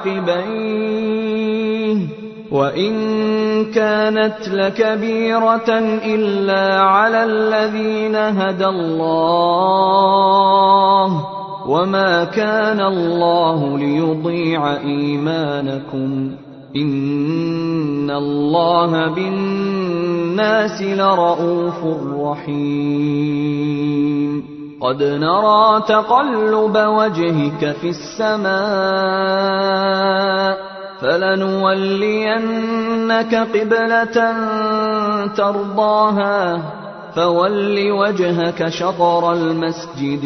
عقبيه وإن كانت لكبيرة إلا على الذين هدى الله وما كان الله ليضيع إيمانكم إن الله بالناس لرءوف رحيم قد نرى تقلب وجهك في السماء فلنولينك قبلة ترضاها فول وجهك شطر المسجد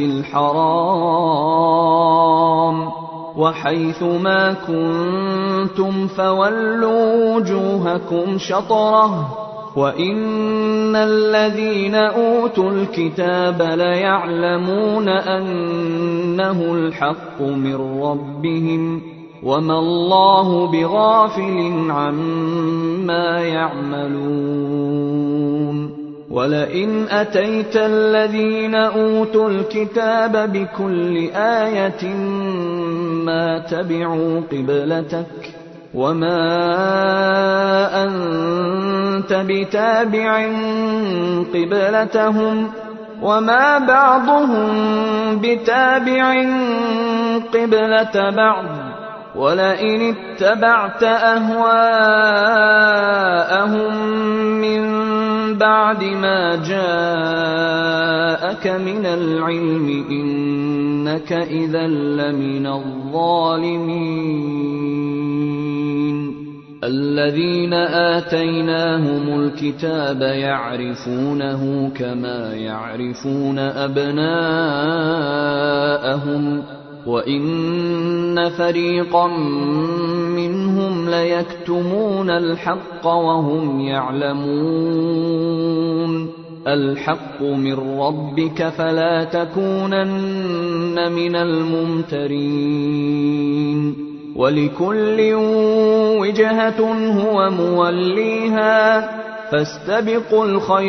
الحرام وحيث ما كنتم فولوا وجوهكم شطره وإن الذين أوتوا الكتاب ليعلمون أنه الحق من ربهم وما الله بغافل عما يعملون ولئن أتيت الذين أوتوا الكتاب بكل آية ما تبعوا قبلتك وما أنت بتابع قبلتهم وما بعضهم بتابع قبلة بعض ولئن اتبعت أهواءهم من بعد ما جاءك من العلم إنك إذا لمن الظالمين الذين آتيناهم الكتاب يعرفونه كما يعرفون أبناءهم وإن فريقا منهم ليكتمون الحق وهم يعلمون الحق من ربك فلا تكونن من الممترين ولكل وجهة هو موليها فاستبقوا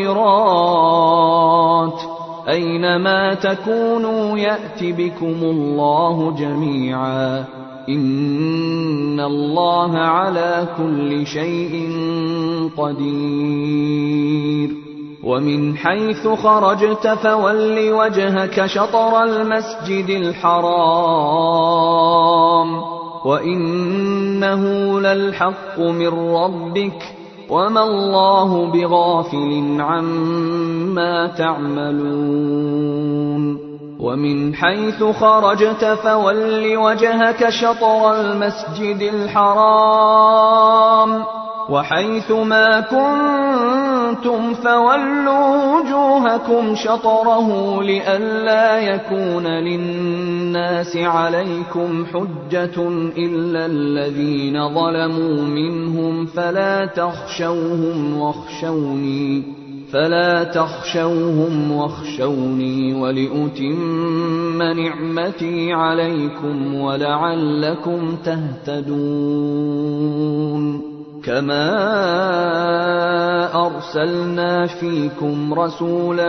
الخيرات أينما تكونوا يأت بكم الله جميعا إن الله على كل شيء قدير ومن حيث خرجت فول وجهك شطر المسجد الحرام وإنه للحق من ربك وما الله بغافل عما تعملون ومن حيث خرجت فول وجهك شطر المسجد الحرام وحيث ما كنتم فولوا وجوهكم شطره لئلا يكون للناس عليكم حجة إلا الذين ظلموا منهم فلا تخشوهم واخشوني فلا تخشوهم واخشوني ولأتم نعمتي عليكم ولعلكم تهتدون كما أرسلنا فيكم رسولا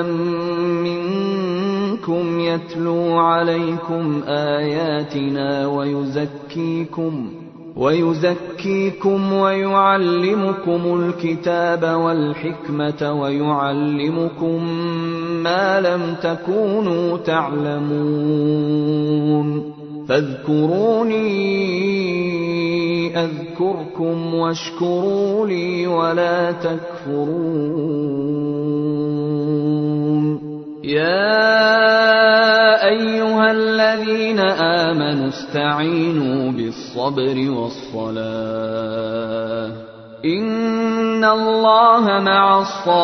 منكم يتلو عليكم آياتنا ويزكيكم ويزكيكم ويعلمكم الكتاب والحكمة ويعلمكم ما لم تكونوا تعلمون فاذكروني أذكركم واشكروا لي ولا تكفرون يا أيها الذين آمنوا استعينوا بالصبر والصلاة إن الله مع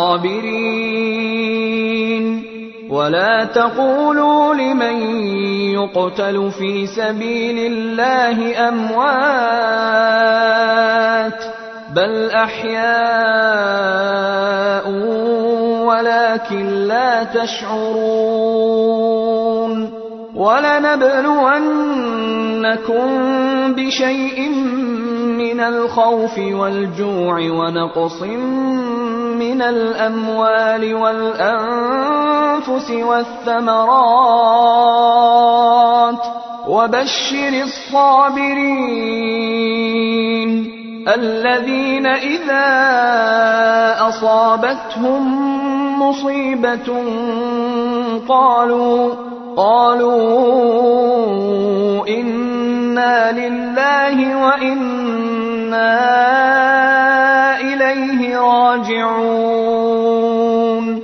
الصابرين ولا تقولوا لمن يقتل في سبيل الله أموات بل أحياء ولكن لا تشعرون ولنبلونكم بشيء من الخوف والجوع ونقص من الأموال والأنفس والثمرات وبشر الصابرين الذين إذا أصابتهم مصيبة قالوا قالوا إنا لله وإنا إليه راجعون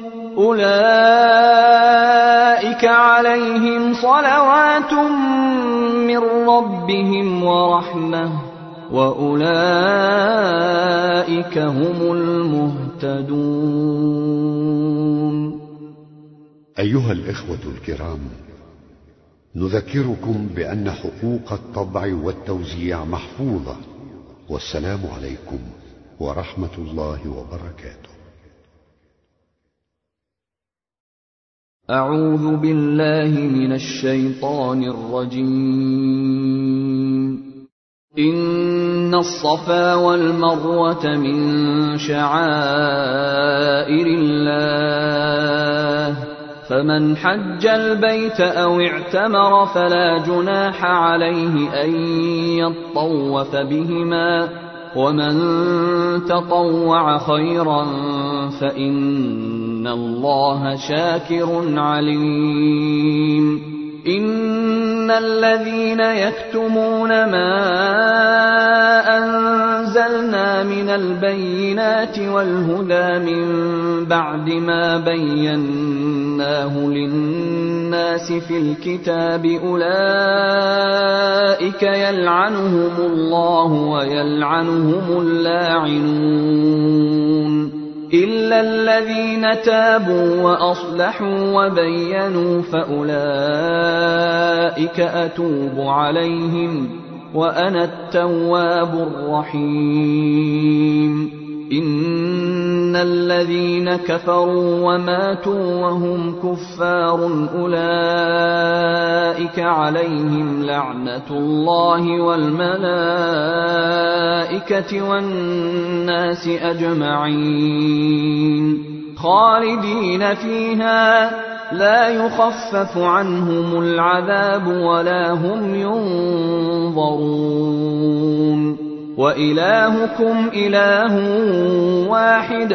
أولئك عليهم صلوات من ربهم ورحمة وأولئك هم المهتدون. أيها الإخوة الكرام، نذكركم بأن حقوق الطبع والتوزيع محفوظة، والسلام عليكم ورحمة الله وبركاته. أعوذ بالله من الشيطان الرجيم. إن الصفا والمروة من شعائر الله فمن حج البيت أو اعتمر فلا جناح عليه أن يطوف بهما ومن تطوع خيرا فإن الله شاكر عليم. إن الذين يكتمون ما أنزلنا من البينات والهدى من بعد ما بيناه للناس في الكتاب أولئك يلعنهم الله ويلعنهم اللاعنون إلا الذين تابوا وأصلحوا وبينوا فأولئك أتوب عليهم وأنا التواب الرحيم. إن الذين كفروا وماتوا وهم كفار أولئك عليهم لعنة الله والملائكة والناس أجمعين خالدين فيها لا يخفف عنهم العذاب ولا هم ينظرون. وإلهكم إله واحد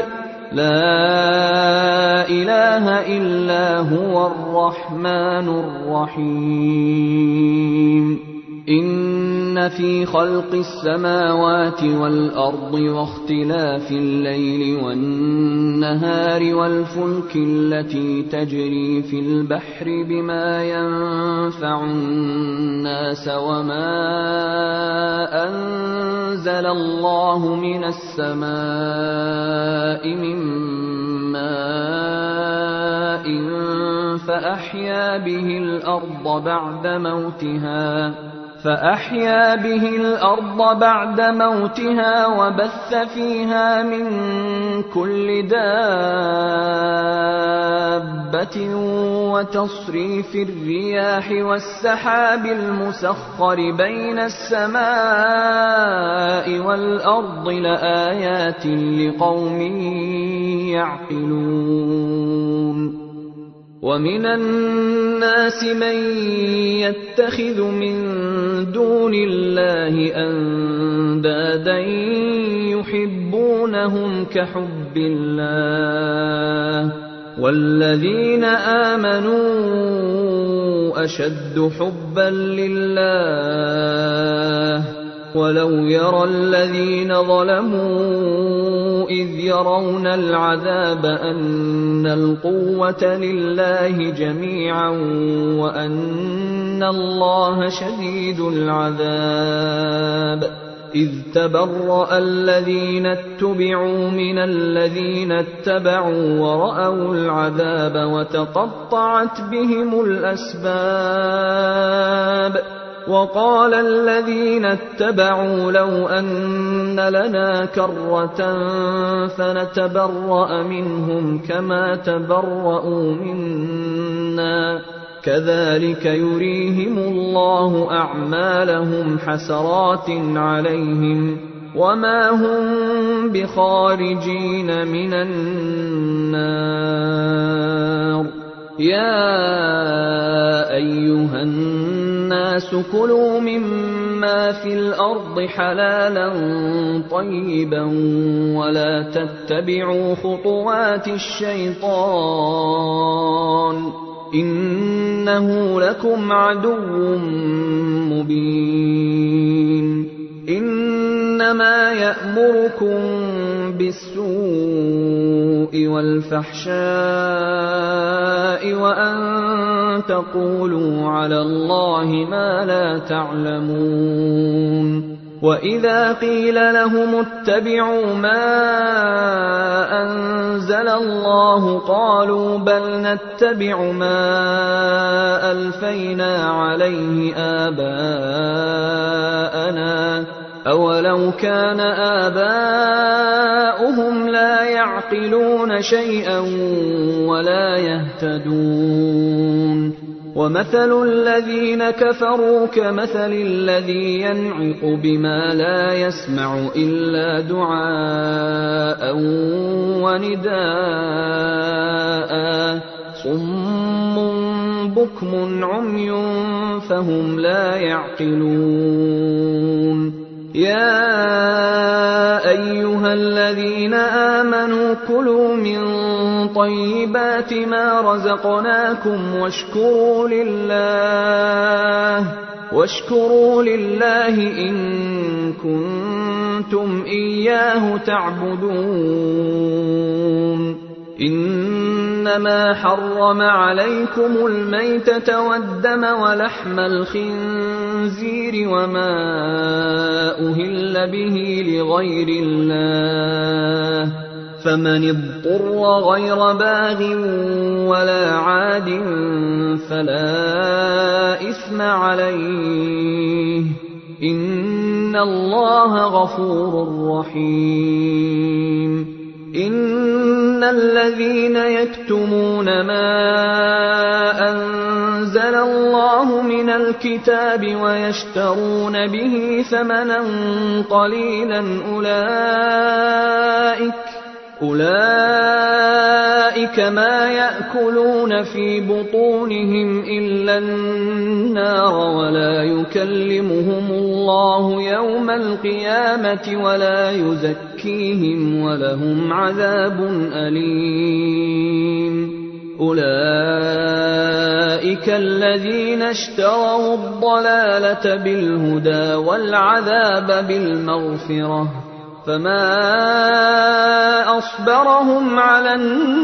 لا إله إلا هو الرحمن الرحيم. إن في خلق السماوات والأرض واختلاف الليل والنهار والفلك التي تجري في البحر بما ينفع الناس وما أنزل الله من السماء من ماء فأحيا به الأرض بعد موتها فأحيا به الأرض بعد موتها وبث فيها من كل دابة وتصريف الرياح والسحاب المسخر بين السماء والأرض لآيات لقوم يعقلون. ومن الناس من يتخذ من دون الله أندادا يحبونهم كحب الله والذين آمنوا أشد حبا لله ولو يرى الذين ظلموا إذ يرون العذاب أن القوة لله جميعا وأن الله شديد العذاب إذ تبرأ الذين اتبعوا من الذين اتبعوا ورأوا العذاب وتقطعت بهم الأسباب وقال الذين اتبعوا لو أن لنا كرة فنتبرأ منهم كما تبرأوا منا كذلك يريهم الله أعمالهم حسرات عليهم وما هم بخارجين من النار. يا أيها الناس كلوا مما في الأرض حلالا طيبا ولا تتبعوا خطوات الشيطان إنه لكم عدو مبين. إنما يأمركم بالسوء والفحشاء وأن تقولوا على الله ما لا تعلمون. وإذا قيل لهم اتبعوا ما أنزل الله قالوا بل نتبع ما ألفينا عليه آباءنا أولو كان آباؤهم لا يعقلون شيئا ولا يهتدون. ومثل الذين كفروا كمثل الذي ينعق بما لا يسمع إلا دعاء ونداء صم بكم عمي فهم لا يعقلون. يا أيها الذين آمنوا كلوا من طيبات ما رزقناكم واشكروا لله واشكروا لله إن كنتم إياه تعبدون. إنما حرم عليكم الميتة والدم ولحم الخنزير وما أهل به لغير الله فمن اضطر غير باغ ولا عاد فلا إثم عليه إن الله غفور رحيم. إن الذين يكتمون ما أنزل الله من الكتاب ويشترون به ثمنا قليلا أولئك أولئك ما يأكلون في بطونهم إلا النار ولا يكلمهم الله يوم القيامة ولا يزكيهم ولهم عذاب أليم. أولئك الذين اشتروا الضلالة بالهدى والعذاب بالمغفرة فما أصبرهم على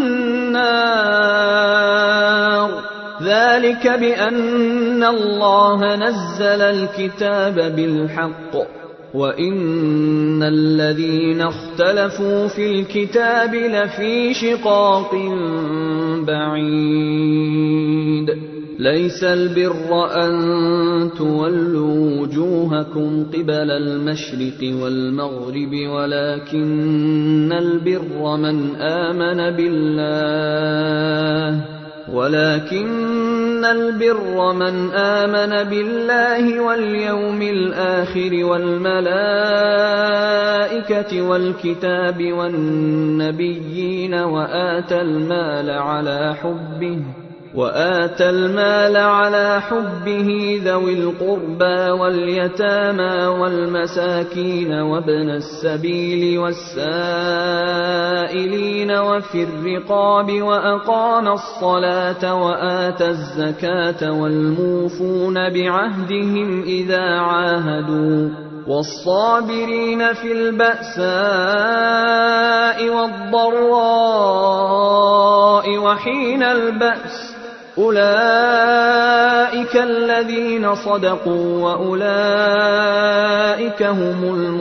النار ذلك بأن الله نزل الكتاب بالحق وإن الذين اختلفوا في الكتاب لفي شقاق بعيد. ليس البر أن تولوا وجوهكم قبل المشرق والمغرب ولكن البر من آمن بالله ولكن البر من آمن بالله واليوم الآخر والملائكة والكتاب والنبيين وآتى المال على حبه وآتى المال على حبه ذوي القربى واليتامى والمساكين وابن السبيل والسائلين وفي الرقاب وأقام الصلاة وآتى الزكاة والموفون بعهدهم إذا عاهدوا والصابرين في البأساء والضراء وحين البأس أولئك الذين صدقوا وأولئك هم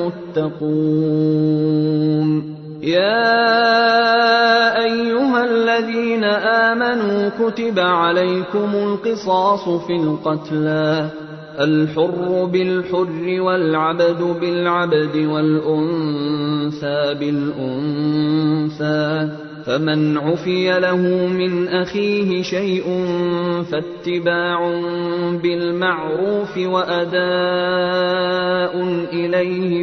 المتقون. يا أيها الذين آمنوا كتب عليكم القصاص في القتلى الحر بالحر والعبد بالعبد والأنثى بالأنثى فمن عفي له من أخيه شيء فاتباع بالمعروف وأداء إليه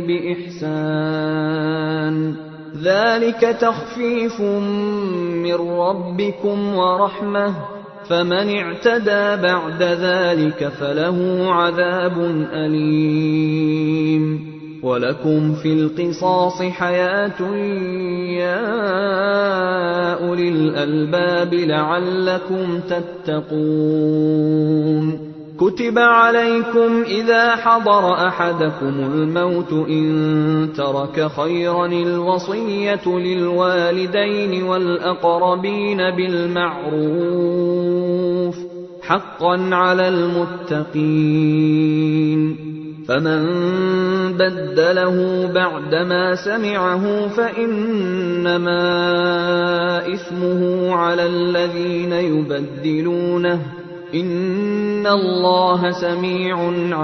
بإحسان ذلك تخفيف من ربكم ورحمة فمن اعتدى بعد ذلك فله عذاب أليم ولكم في القصاص حياة يا أولي الألباب لعلكم تتقون كتب عليكم إذا حضر أحدكم الموت إن ترك خيرا الوصية للوالدين والأقربين بالمعروف حقا على المتقين فمن بدله بعدما سمعه فإنما إثمه على الذين يبدلونه إن الله سميع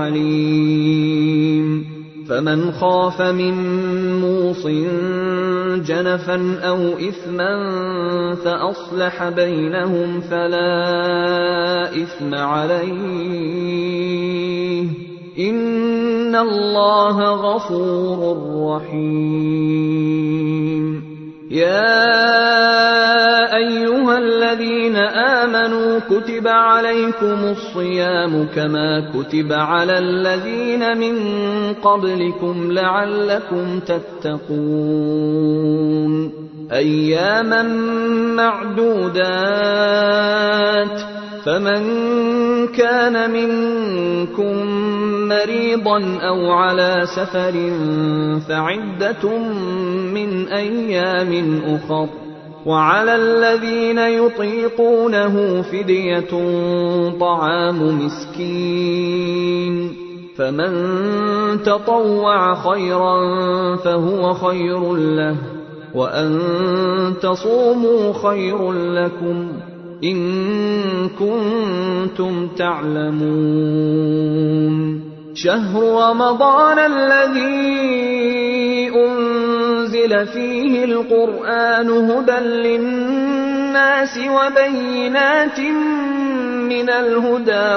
عليم فمن خاف من موص جنفا أو إثما فأصلح بينهم فلا إثم عليه إن الله غفور رحيم يا أيها الذين آمنوا كتب عليكم الصيام كما كتب على الذين من قبلكم لعلكم تتقون أياما معدودات فمن كان منكم مريضا أو على سفر فعدة من أيام أخر وعلى الذين يطيقونه فدية طعام مسكين فمن تطوع خيرا فهو خير له وأن تصوموا خير لكم إن كنتم تعلمون شهر رمضان الذي أنزل فيه القرآن هدى للناس وبينات من الهدى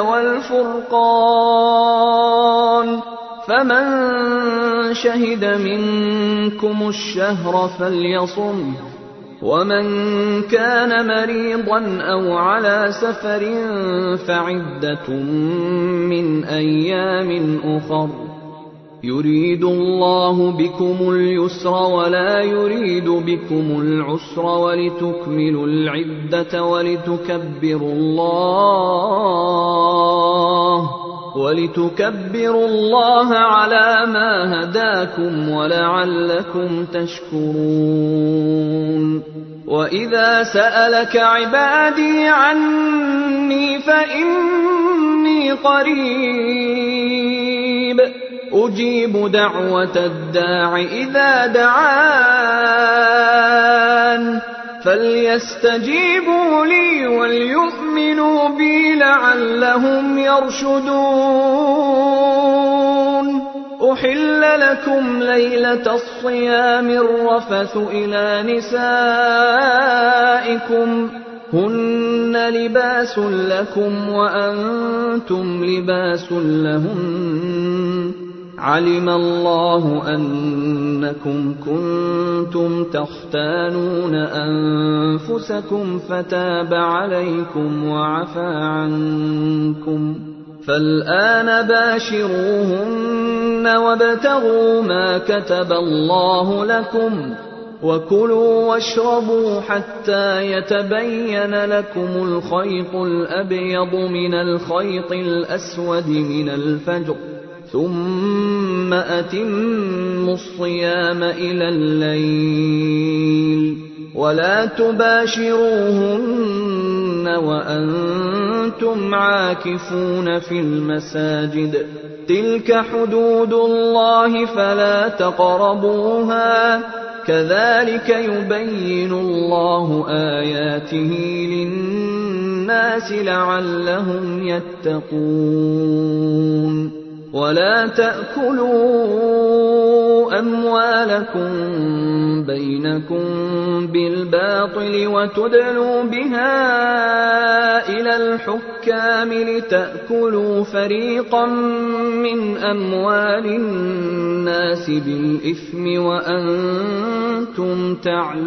والفرقان فمن شهد منكم الشهر فليصمه ومن كان مريضا أو على سفر فعدة من أيام أخر يريد الله بكم اليسر ولا يريد بكم العسر ولتكملوا العدة ولتكبروا الله ولتكبروا الله على ما هداكم ولعلكم تشكرون وإذا سألك عبادي عني فإني قريب أجيب دعوة الداع إذا دعان فليستجيبوا لي وليؤمنوا بي لعلهم يرشدون أحل لكم ليلة الصيام الرفث إلى نسائكم هن لباس لكم وأنتم لباس لهن علم الله أنكم كنتم تختانون أنفسكم فتاب عليكم وعفى عنكم فالآن باشروهن وابتغوا ما كتب الله لكم وكلوا واشربوا حتى يتبين لكم الخيط الأبيض من الخيط الأسود من الفجر ثم أتموا الصيام إلى الليل ولا تباشروهن وأنتم عاكفون في المساجد تلك حدود الله فلا تقربوها كذلك يبين الله آياته للناس لعلهم يتقون ولا تأكلوا أموالكم بينكم بالباطل وتدلوا بها إلى الحكام لتأكلوا فريقا من أموال الناس بالإثم وأنتم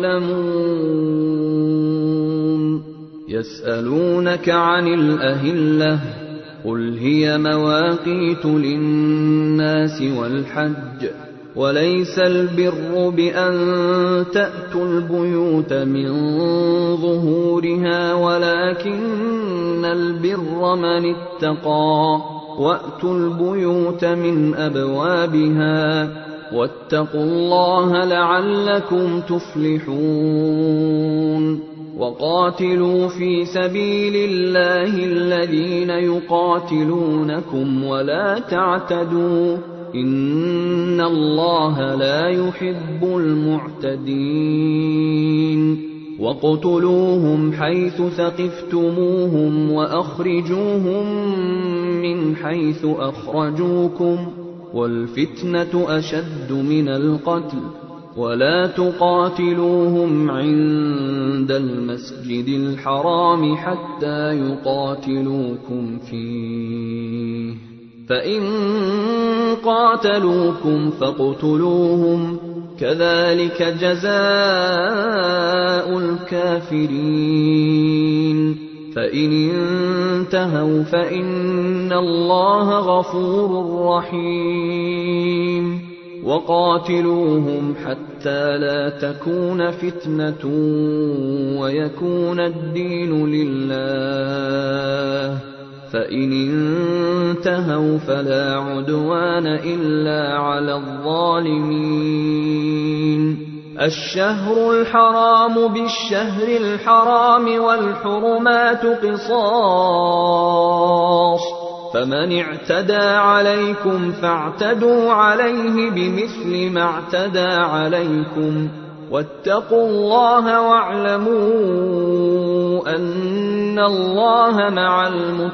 تعلمون. يسألونك عن الأهلة قل هي مواقيت للناس والحج وليس البر بأن تأتوا البيوت من ظهورها ولكن البر من اتقى وأتوا البيوت من أبوابها واتقوا الله لعلكم تفلحون. وقاتلوا في سبيل الله الذين يقاتلونكم ولا تعتدوا إن الله لا يحب المعتدين. وَاقْتُلُوهُمْ حَيْثُ ثَقِفْتُمُوهُمْ وَأَخْرِجُوهُمْ مِنْ حَيْثُ أَخْرَجُوكُمْ وَالْفِتْنَةُ أَشَدُّ مِنَ الْقَتْلِ وَلَا تُقَاتِلُوهُمْ عِندَ الْمَسْجِدِ الْحَرَامِ حَتَّى يُقَاتِلُوكُمْ فِيهِ فَإِنْ قَاتَلُوكُمْ فَاقْتُلُوهُمْ كَذَلِكَ جَزَاءُ الْكَافِرِينَ. فَإِنِ انتهوا فَإِنَّ اللَّهَ غَفُورٌ رَّحِيمٌ. وَقَاتِلُوهُمْ حَتَّى لَا تَكُونَ فِتْنَةٌ وَيَكُونَ الدِّينُ لِلَّهِ فَإِنِ انتهوا فَلَا عُدْوَانَ إِلَّا عَلَى الظَّالِمِينَ. الشهر الحرام بالشهر الحرام والحرمات قصاص فمن اعتدى عليكم فاعتدوا عليه بمثل ما اعتدى عليكم واتقوا الله واعلموا أن الله مع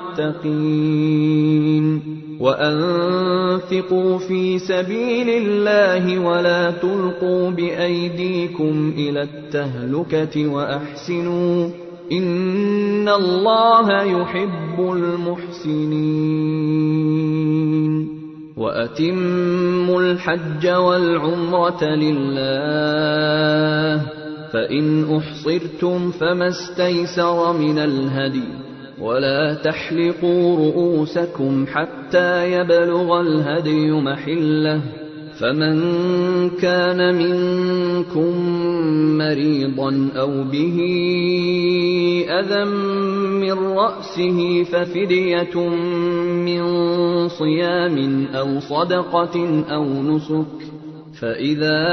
المتقين. وأنفقوا في سبيل الله ولا تلقوا بأيديكم إلى التهلكة وأحسنوا إن الله يحب المحسنين. وأتموا الحج والعمرة لله فإن أحصرتم فما استيسر من الهدي ولا تحلقوا رؤوسكم حتى يبلغ الهدي محله فمن كان منكم مريضا أو به أذى من رأسه ففدية من صيام أو صدقة أو نسك فإذا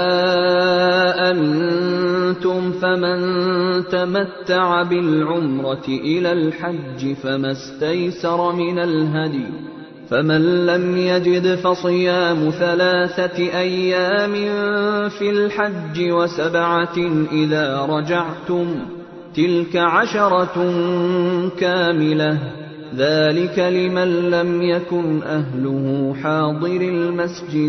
أمنتم فمن تمتع بالعمرة إلى الحج فما استيسر من الهدي فمن لم يجد فصيام ثلاثة أيام في الحج وسبعة إذا رجعتم تلك عشرة كاملة ذلك لمن لم يكن أهله حاضر المسجد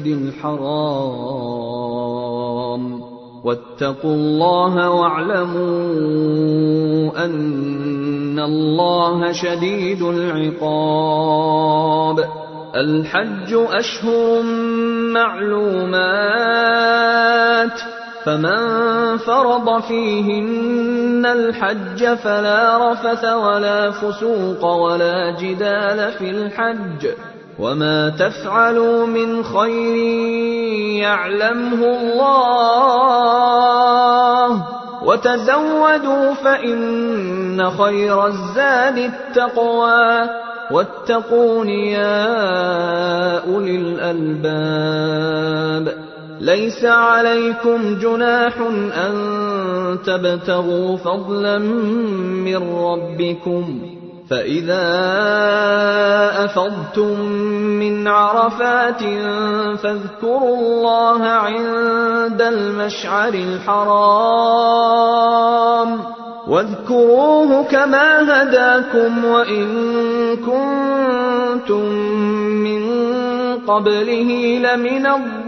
الحرام واتقوا الله واعلموا أن الله شديد العقاب. الحج أشهر معلومات فمن فرض فيهن الحج فلا رفث ولا فسوق ولا جدال في الحج وما تفعلوا من خير يعلمه الله وتزودوا فإن خير الزاد التقوى واتقون يا أولي الألباب. ليس عليكم جناح أن تبتغوا فضلا من ربكم فإذا أفضتم من عرفات فاذكروا الله عند المشعر الحرام واذكروه كما هداكم وإن كنتم من قبله لمن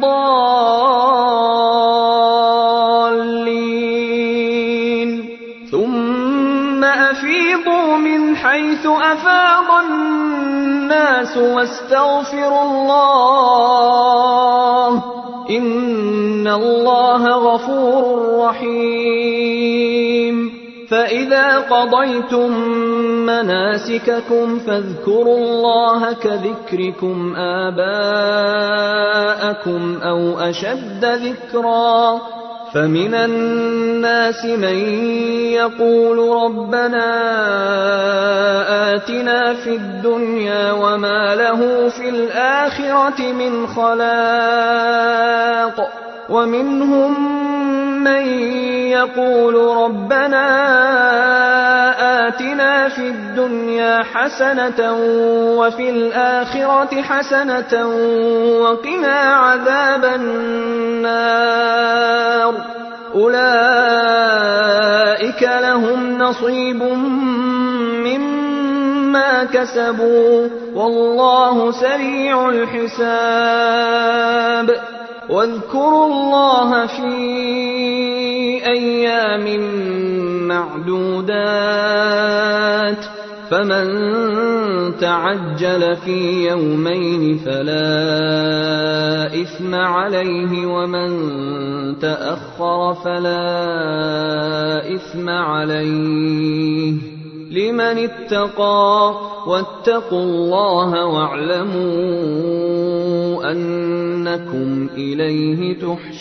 الضالين ثم أفيضوا من حيث أفاض الناس واستغفروا الله إن الله غفور رحيم فإذا قضيتم مناسككم فاذكروا الله كذكركم آباءكم أو أشد ذكرا فمن الناس من يقول ربنا آتنا في الدنيا وما له في الآخرة من خلاق ومنهم من يقول ربنا آتنا في الدنيا حسنة وفي الآخرة حسنة وقنا عذاب النار أولئك لهم نصيب مما كسبوا والله سريع الحساب واذكروا الله في أيام معدودات فمن تعجل في يومين فلا إثم عليه ومن تأخر فلا إثم عليه لمن اتقى واتقوا الله واعلموا أنكم إليه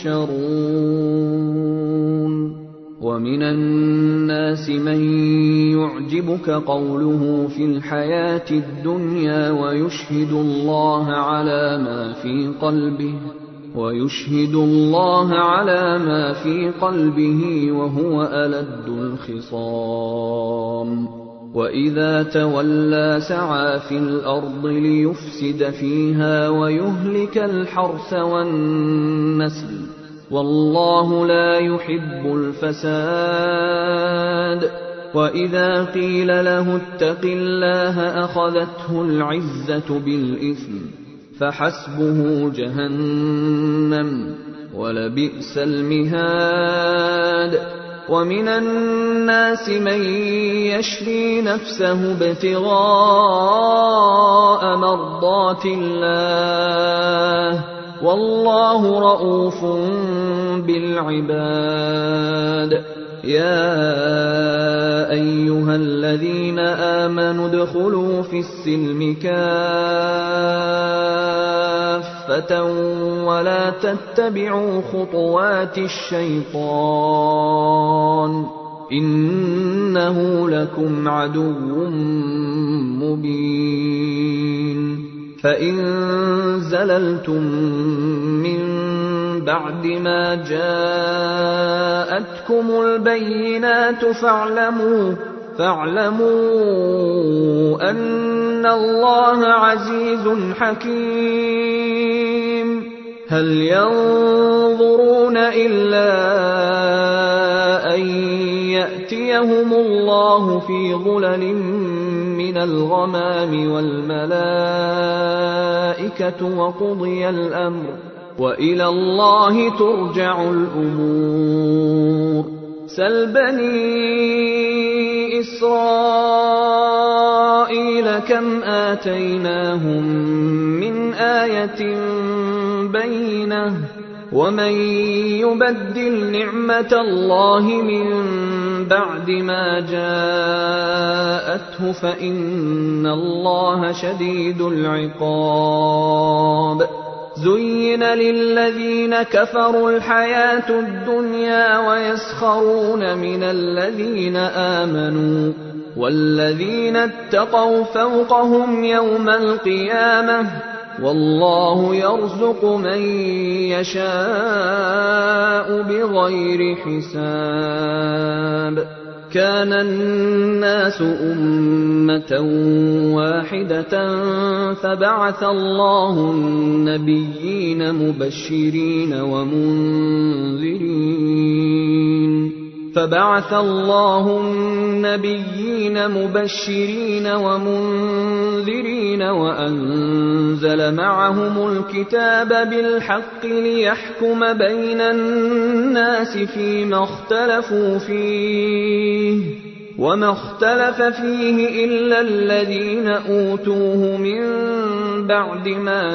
تحشرون ومن الناس من يعجبك قوله في الحياة الدنيا ويشهد الله على ما في قلبه ويشهد الله على ما في قلبه وهو ألد الخصام وإذا تولى سعى في الأرض ليفسد فيها ويهلك الحرث والنسل والله لا يحب الفساد وإذا قيل له اتق الله أخذته العزة بالإثم فحسبه جهنم ولبئس المهاد ومن الناس من يشري نفسه ابتغاء مرضات الله والله رؤوف بالعباد يا أيها الذين آمنوا ادخلوا في السلم كافة ولا تتبعوا خطوات الشيطان إنه لكم عدو مبين فإن زللتم من بعد ما جاءتكم البينات فاعلموا فاعلموا أن الله عزيز حكيم هل ينظرون إلا أن يأتيهم الله في ظلل من الغمام والملائكة وقضي الأمر وإلى الله ترجع الأمور سل بني إسرائيل كم آتيناهم من آية بينة ومن يبدل نعمة الله من بعد ما جاءته فإن الله شديد العقاب زين للذين كفروا الحياة الدنيا ويسخرون من الذين آمنوا والذين اتقوا فوقهم يوم القيامة والله يرزق من يشاء بغير حساب كان الناس أمة واحدة فبعث الله النبيين مبشرين ومنذرين فبعث الله النبيين مبشرين ومنذرين وأنزل معهم الكتاب بالحق ليحكم بين الناس فيما اختلفوا فيه وما اختلف فيه إلا الذين أوتوه من بعد ما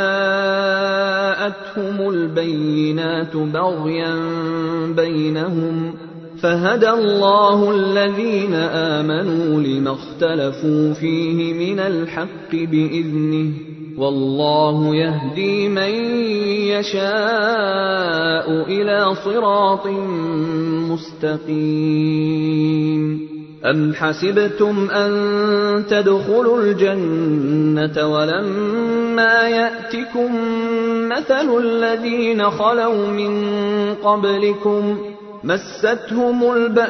جاءتهم البينات بغيا بينهم فهدى الله الذين آمنوا لما اختلفوا فيه من الحق بإذنه والله يهدي من يشاء إلى صراط مستقيم. أم حسبتم أن تدخلوا الجنة ولما يأتكم مثل الذين خلوا من قبلكم مستهم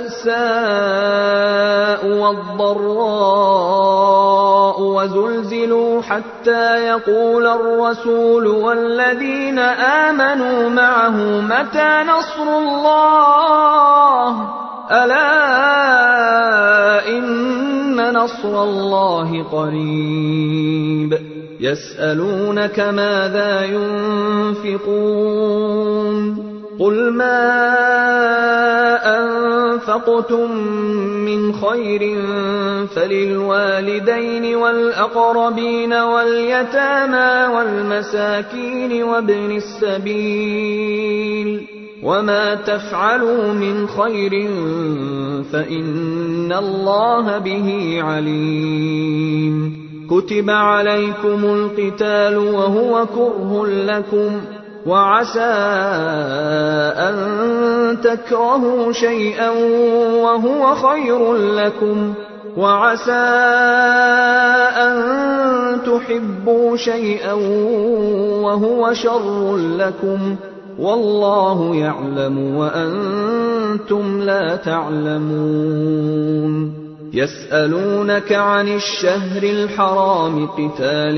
البأساء والضراء وزلزلوا حتى يقول الرسول والذين آمنوا معه متى نصر الله ألا إن نصر الله قريب. يسألونك ماذا ينفقون قل ما أنفقتم من خير فللوالدين والأقربين واليتامى والمساكين وابن السبيل وما تفعلوا من خير فإن الله به عليم. كتب عليكم القتال وهو كره لكم وعسى أن تكرهوا شيئا وهو خير لكم وعسى أن تحبوا شيئا وهو شر لكم والله يعلم وأنتم لا تعلمون. يسألونك عن الشهر الحرام قتال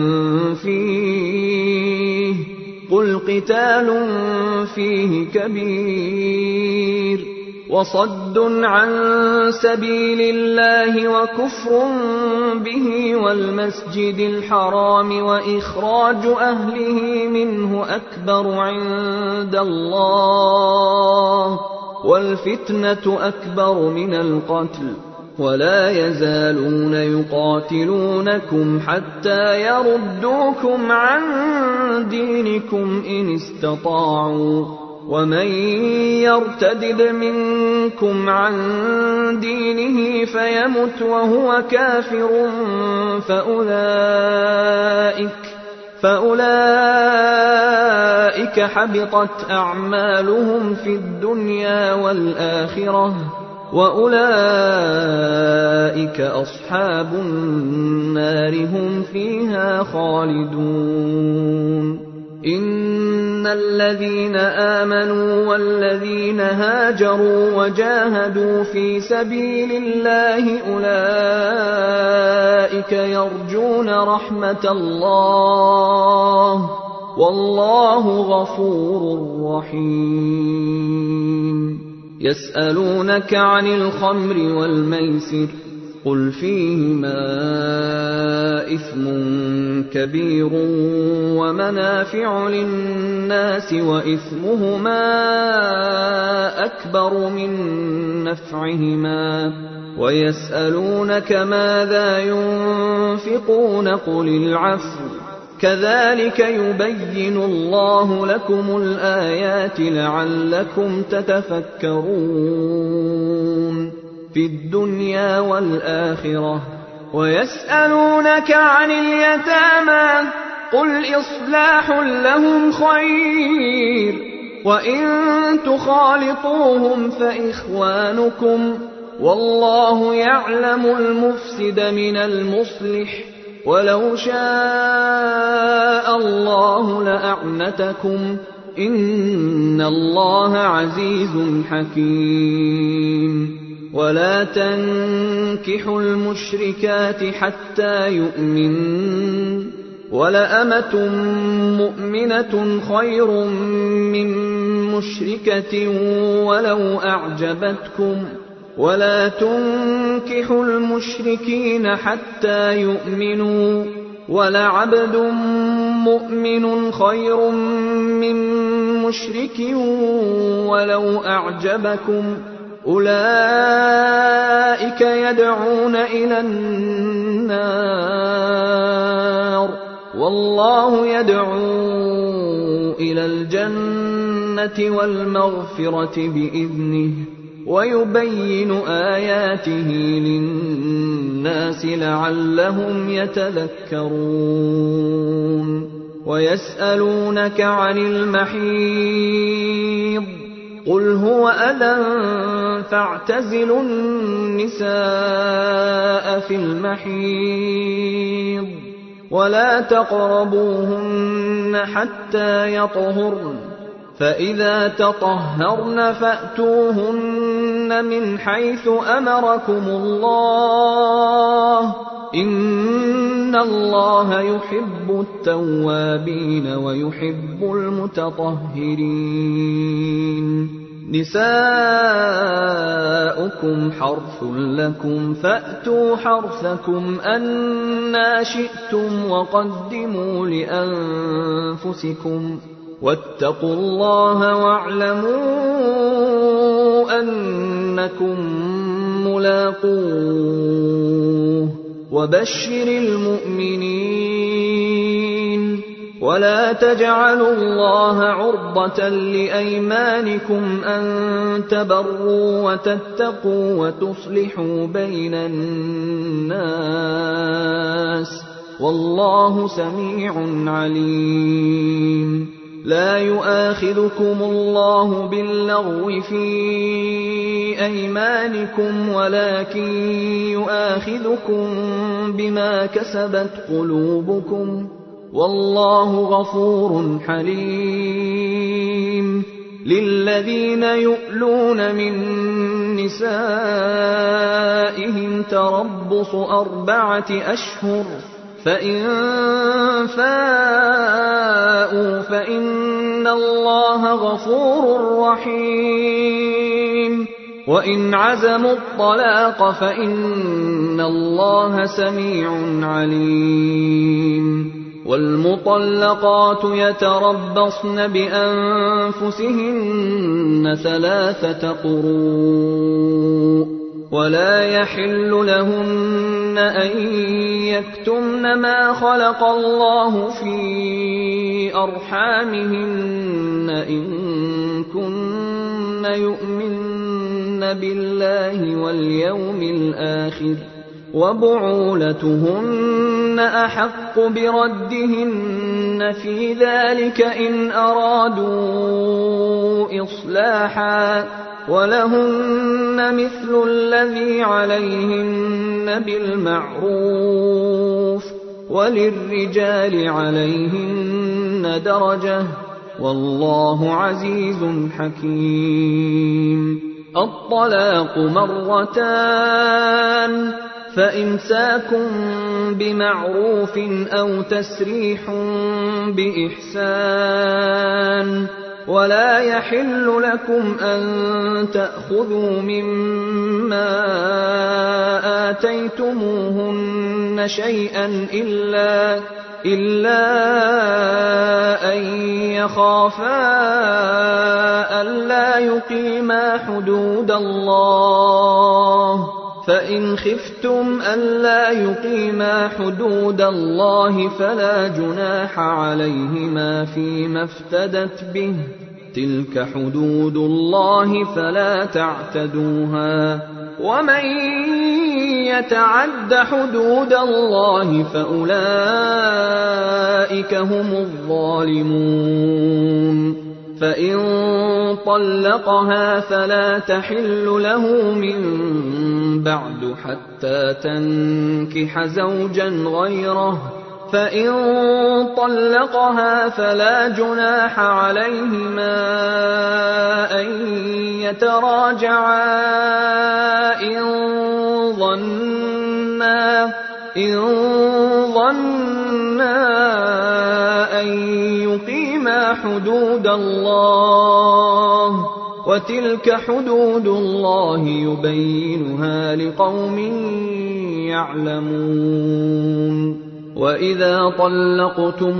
فيه قل قتال فيه كبير وصد عن سبيل الله وكفر به والمسجد الحرام وإخراج أهله منه أكبر عند الله والفتنة أكبر من القتل ولا يزالون يقاتلونكم حتى يردوكم عن دينكم إن استطاعوا ومن يرتدد منكم عن دينه فيمت وهو كافر فأولئك فأولئك حبطت أعمالهم في الدنيا والآخرة وأولئك أصحاب النار هم فيها خالدون. إن الذين آمنوا والذين هاجروا وجاهدوا في سبيل الله أولئك يرجون رحمة الله والله غفور رحيم. يسألونك عن الخمر والميسر قل فيهما إثم كبير ومنافع للناس وإثمهما أكبر من نفعهما ويسألونك ماذا ينفقون قل العفو كذلك يبين الله لكم الآيات لعلكم تتفكرون في الدنيا والآخرة. ويسألونك عن اليتامى قل إصلاح لهم خير وإن تخالطوهم فإخوانكم والله يعلم المفسد من المصلح ولو شاء الله لأعنتكم إن الله عزيز حكيم. ولا تنكحوا المشركات حتى يؤمنوا ولأمة مؤمنة خير من مشركة ولو أعجبتكم ولا تنكحوا المشركين حتى يؤمنوا ولعبد مؤمن خير من مشرك ولو أعجبكم أولئك يدعون إلى النار والله يدعو إلى الجنة والمغفرة بإذنه ويبين آياته للناس لعلهم يتذكرون ويسألونك عن المحيض قل هو أذى فاعتزلوا النساء في المحيض ولا تقربوهن حتى يطهرن فإذا تطهرن فأتوهن من حيث أمركم الله إن الله يحب التوابين ويحب المتطهرين نساؤكم حرث لكم فأتوا حرثكم أنى شئتم وقدموا لأنفسكم واتقوا الله واعلموا أنكم ملاقوه وبشر المؤمنين ولا تجعلوا الله عرضة لأيمانكم أن تبروا وتتقوا وتصلحوا بين الناس والله سميع عليم لا يؤاخذكم الله باللغو في أيمانكم ولكن يؤاخذكم بما كسبت قلوبكم والله غفور حليم للذين يؤلون من نسائهم تربص أربعة أشهر فإن فاءوا فإن الله غفور رحيم وإن عزموا الطلاق فإن الله سميع عليم والمطلقات يتربصن بأنفسهن ثلاثة قروء ولا يحل لهن أن يكتمن ما خلق الله في أرحامهن إن كن يؤمن بالله واليوم الآخر وبعولتهن أحق بردهن في ذلك إن أرادوا إصلاحا ولهن مثل الذي عليهن بالمعروف وللرجال عليهن درجة والله عزيز حكيم الطلاق مرتان فإمساك بمعروف أو تسريح بإحسان ولا يحل لكم أن تأخذوا مما آتيتموهن شيئا إلا إلا أن يخافا ألا يقيما حدود الله فإن خفتم ألا يقيما حدود الله فلا جناح عليهما فيما افتدت به تلك حدود الله فلا تعتدوها ومن يتعد حدود الله فأولئك هم الظالمون فإن طلقها فلا تحل له من بعد حتى تنكح زوجا غيره فإن طلقها فلا جناح عليهما أن يتراجعا إن ظنا إن ظنا أن يقيما فيهما حدود الله وتلك حدود الله يبينها لقوم يعلمون وإذا طلقتم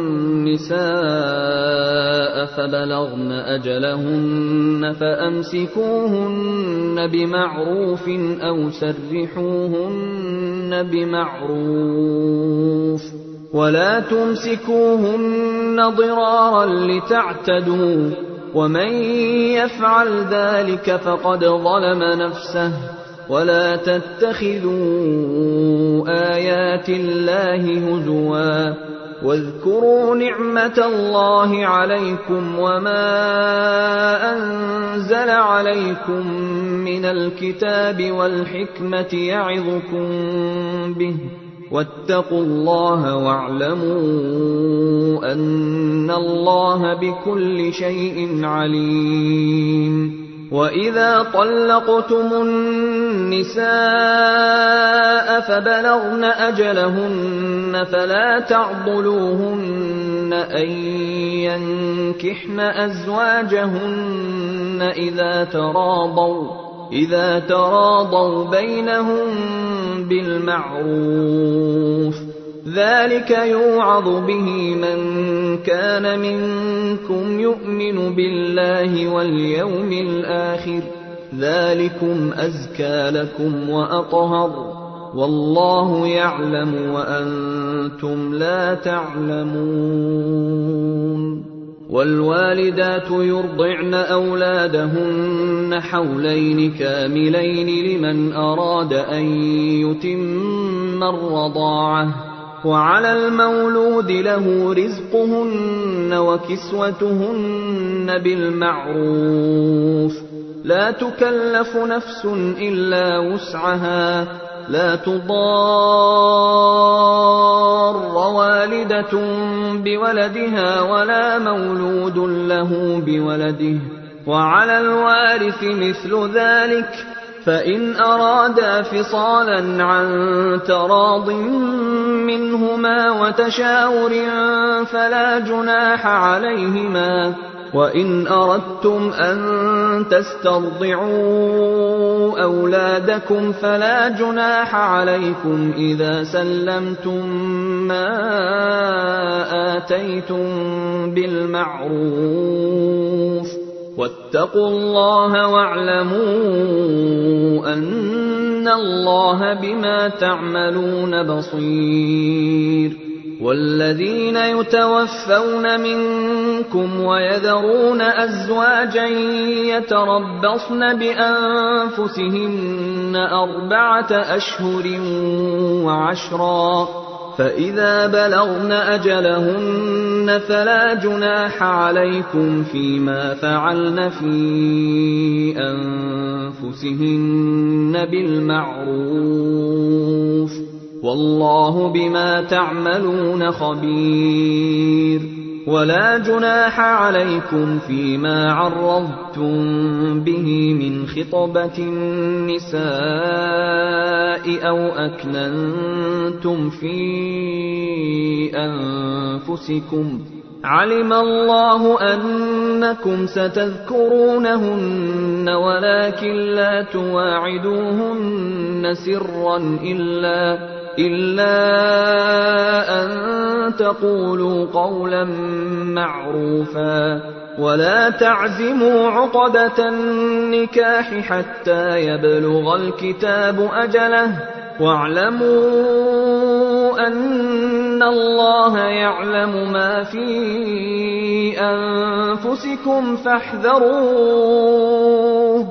النساء فبلغن أجلهن فأمسكوهن بمعروف أو سرحوهن بمعروف ولا تمسكوهن ضرارا لتعتدوا ومن يفعل ذلك فقد ظلم نفسه ولا تتخذوا آيات الله هزوا واذكروا نعمة الله عليكم وما أنزل عليكم من الكتاب والحكمة يعظكم به واتقوا الله واعلموا أن الله بكل شيء عليم وإذا طلقتم النساء فبلغن أجلهن فلا تعضلوهن أن ينكحن أزواجهن إذا تراضوا إذا تراضوا بينهم بالمعروف ذلك يوعظ به من كان منكم يؤمن بالله واليوم الآخر ذلكم أزكى لكم وأطهر والله يعلم وأنتم لا تعلمون والوالدات يرضعن أولادهن حولين كاملين لمن أراد أن يتم الرضاعة وعلى المولود له رزقهن وكسوتهن بالمعروف لا تكلف نفس إلا وسعها لا تضار والدة بولدها ولا مولود له بولده وعلى الوارث مثل ذلك فإن أرادا فصالا عن تراض منهما وتشاور فلا جناح عليهما وإن أردتم أن تسترضعوا أولادكم فلا جناح عليكم إذا سلمتم ما آتيتم بالمعروف واتقوا الله واعلموا أن الله بما تعملون بصير والذين يتوفون منكم ويذرون أزواجا يتربصن بأنفسهن أربعة أشهر وعشرا فإذا بلغن أجلهن فلا جناح عليكم فيما فعلن في أنفسهن بالمعروف والله بما تعملون خبير ولا جناح عليكم فيما عرضتم به من خطبة النساء أو أكننتم في أنفسكم علم الله أنكم ستذكرونهن ولكن لا تواعدوهن سرا إلا إلا أن تقولوا قولا معروفا ولا تعزموا عقدة النكاح حتى يبلغ الكتاب أجله واعلموا أن الله يعلم ما في أنفسكم فاحذروه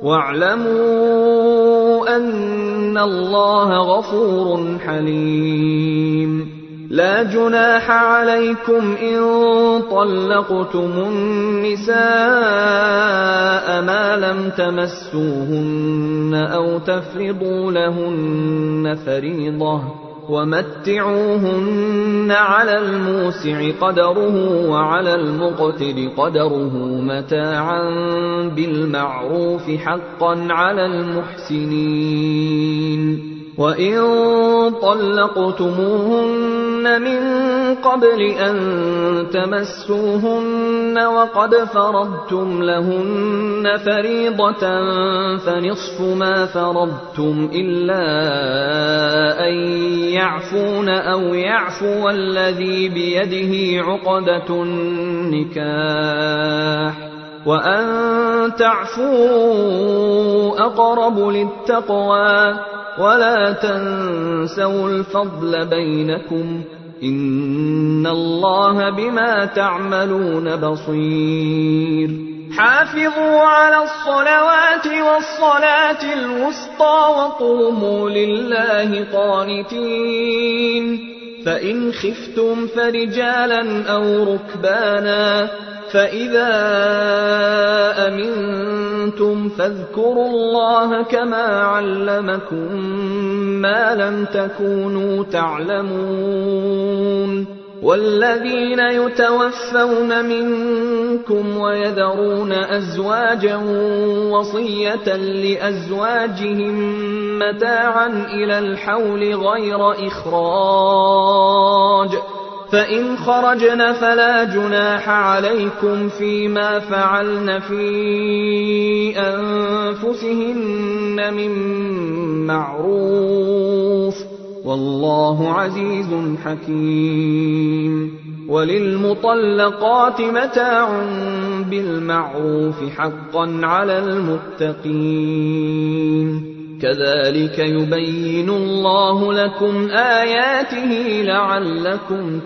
واعلموا أن الله غفور حليم لا جناح عليكم إن طلقتم النساء ما لم تمسوهن أو تفرضوا لهن فريضة ومتعوهن على الموسع قدره وعلى المقتر قدره متاعا بالمعروف حقا على المحسنين وإن طلقتموهن من قبل أن تمسوهن وقد فرضتم لهن فريضة فنصف ما فرضتم إلا أن يعفون أو يعفو الذي بيده عقدة النكاح وأن تعفوا أقرب للتقوى ولا تنسوا الفضل بينكم إن الله بما تعملون بصير حافظوا على الصلوات والصلاة الوسطى وقوموا لله قانتين فإن خفتم فرجالا أو ركبانا فإذا أمنتم فاذكروا الله كما علمكم ما لم تكونوا تعلمون والذين يتوفون منكم ويذرون أزواجا وصية لأزواجهم متاعا إلى الحول غير إخراج فإن خرجن فلا جناح عليكم فيما فعلن في أنفسهن من معروف والله عزيز حكيم وللمطلقات متاع بالمعروف حقا على المتقين كذلك يبين الله لكم آياته لعلكم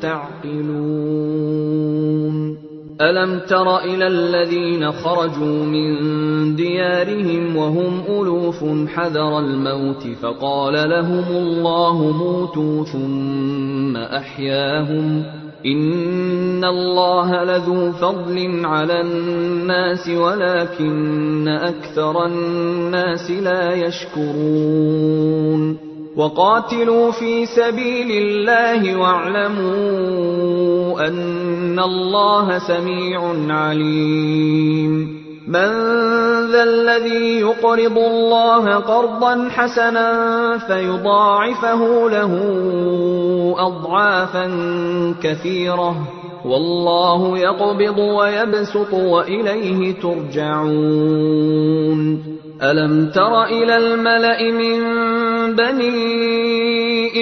تعقلون ألم تر إلى الذين خرجوا من ديارهم وهم ألوف حذر الموت فقال لهم الله موتوا ثم أحياهم إن الله لذو فضل على الناس ولكن أكثر الناس لا يشكرون وقاتلوا في سبيل الله واعلموا أن الله سميع عليم من ذا الذي يقرض الله قرضا حسنا فيضاعفه له أضعافا كثيرة والله يقبض ويبسط وإليه ترجعون ألم تر إلى الملأ من بني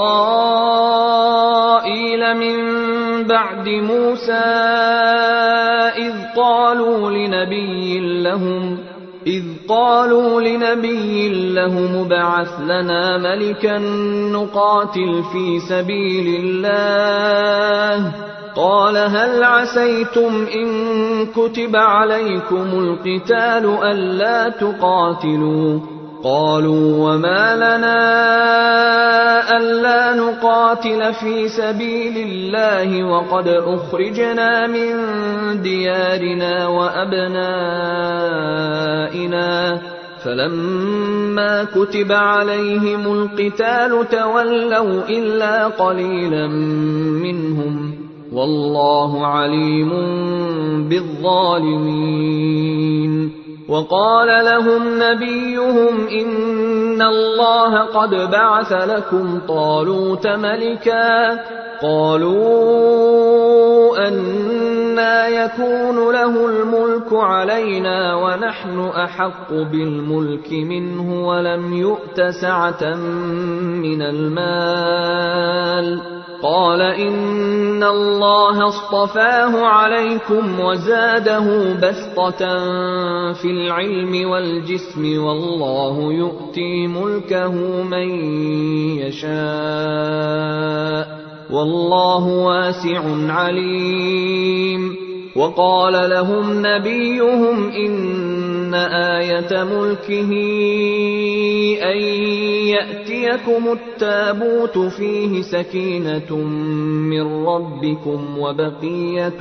إسرائيل من بعد موسى إذ قالوا لنبي لهم إذ قالوا لنبي لهم ابعث لنا ملكا نقاتل في سبيل الله قال هل عسيتم إن كتب عليكم القتال ألا تقاتلوا قالوا وما لنا ألا نقاتل في سبيل الله وقد أخرجنا من ديارنا وأبنائنا فلما كتب عليهم القتال تولوا إلا قليلا منهم والله عليم بالظالمين وقال لهم نبيهم إن الله قد بعث لكم طالوت ملكا قالوا أنى يكون له الملك علينا ونحن أحق بالملك منه ولم يؤت سعة من المال قال إن الله اصطفاه عليكم وزاده بسطة في العلم والجسم والله يؤتي ملكه من يشاء والله واسع عليم وقال لهم نبيهم إن آية ملكه أن يأتيكم التابوت فيه سكينة من ربكم وبقية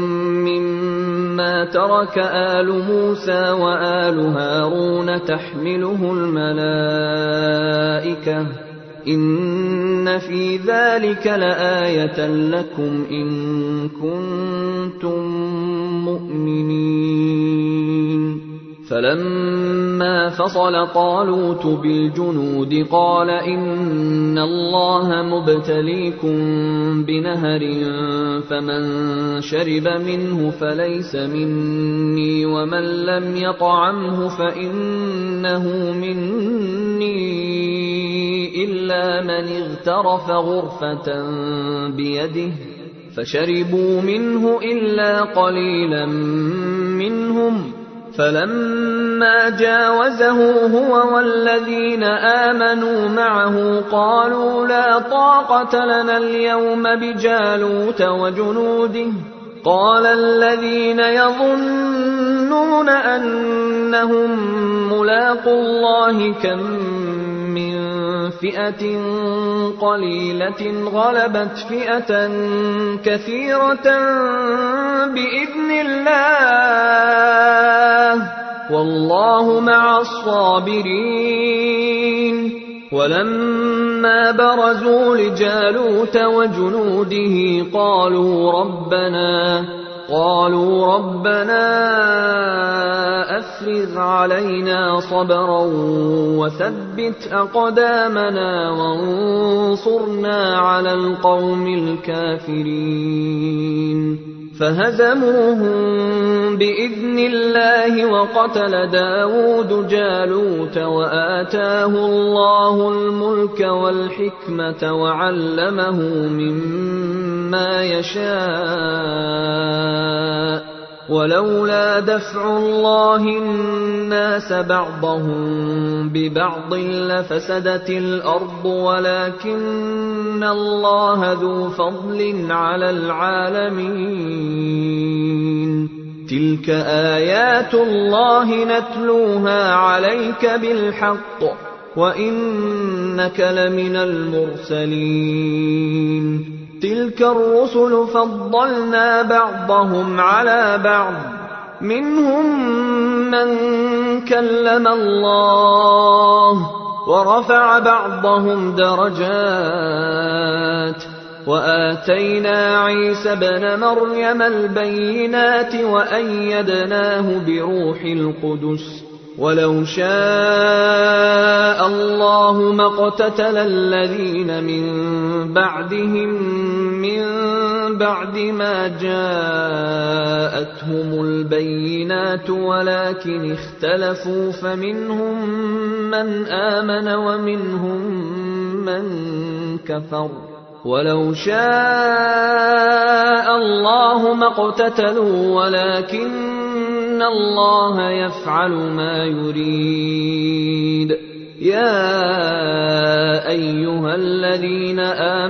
مما ترك آل موسى وآل هارون تحمله الملائكة إن في ذلك لآية لكم إن كنتم مؤمنين فلما فصل طالوت بالجنود قال إن الله مبتليكم بنهر فمن شرب منه فليس مني ومن لم يطعمه فإنه مني إلا من اغترف غرفة بيده فشربوا منه إلا قليلا منهم فلما جاوزه هو والذين آمنوا معه قالوا لا طاقة لنا اليوم بجالوت وجنوده قال الذين يظنون أنهم ملاقو الله كم من فئة قليلة غلبت فئة كثيرة بإذن الله والله مع الصابرين ولما برزوا لجالوت وجنوده قالوا ربنا قالوا ربنا أفرغ علينا صبرا وثبت أقدامنا وانصرنا على القوم الكافرين فهزموهم بإذن الله وقتل داود جالوت وآتاه الله الملك والحكمة وعلمه مما يشاء ولولا دفع الله الناس بعضهم ببعض لفسدت الأرض ولكن الله ذو فضل على العالمين تلك آيات الله نتلوها عليك بالحق وإنك لمن المرسلين تلك الرسل فضلنا بعضهم على بعض منهم من كلم الله ورفع بعضهم درجات وآتينا عيسى ابن مريم البينات وأيدناه بروح القدس ولو شاء الله ما اقتتل الذين من بعدهم من بعد ما جاءتهم البينات ولكن اختلفوا فمنهم من آمن ومنهم من كفر ولو شاء الله ما اقتتلوا ولكن إن الله يفعل ما يريد يا أيها الذين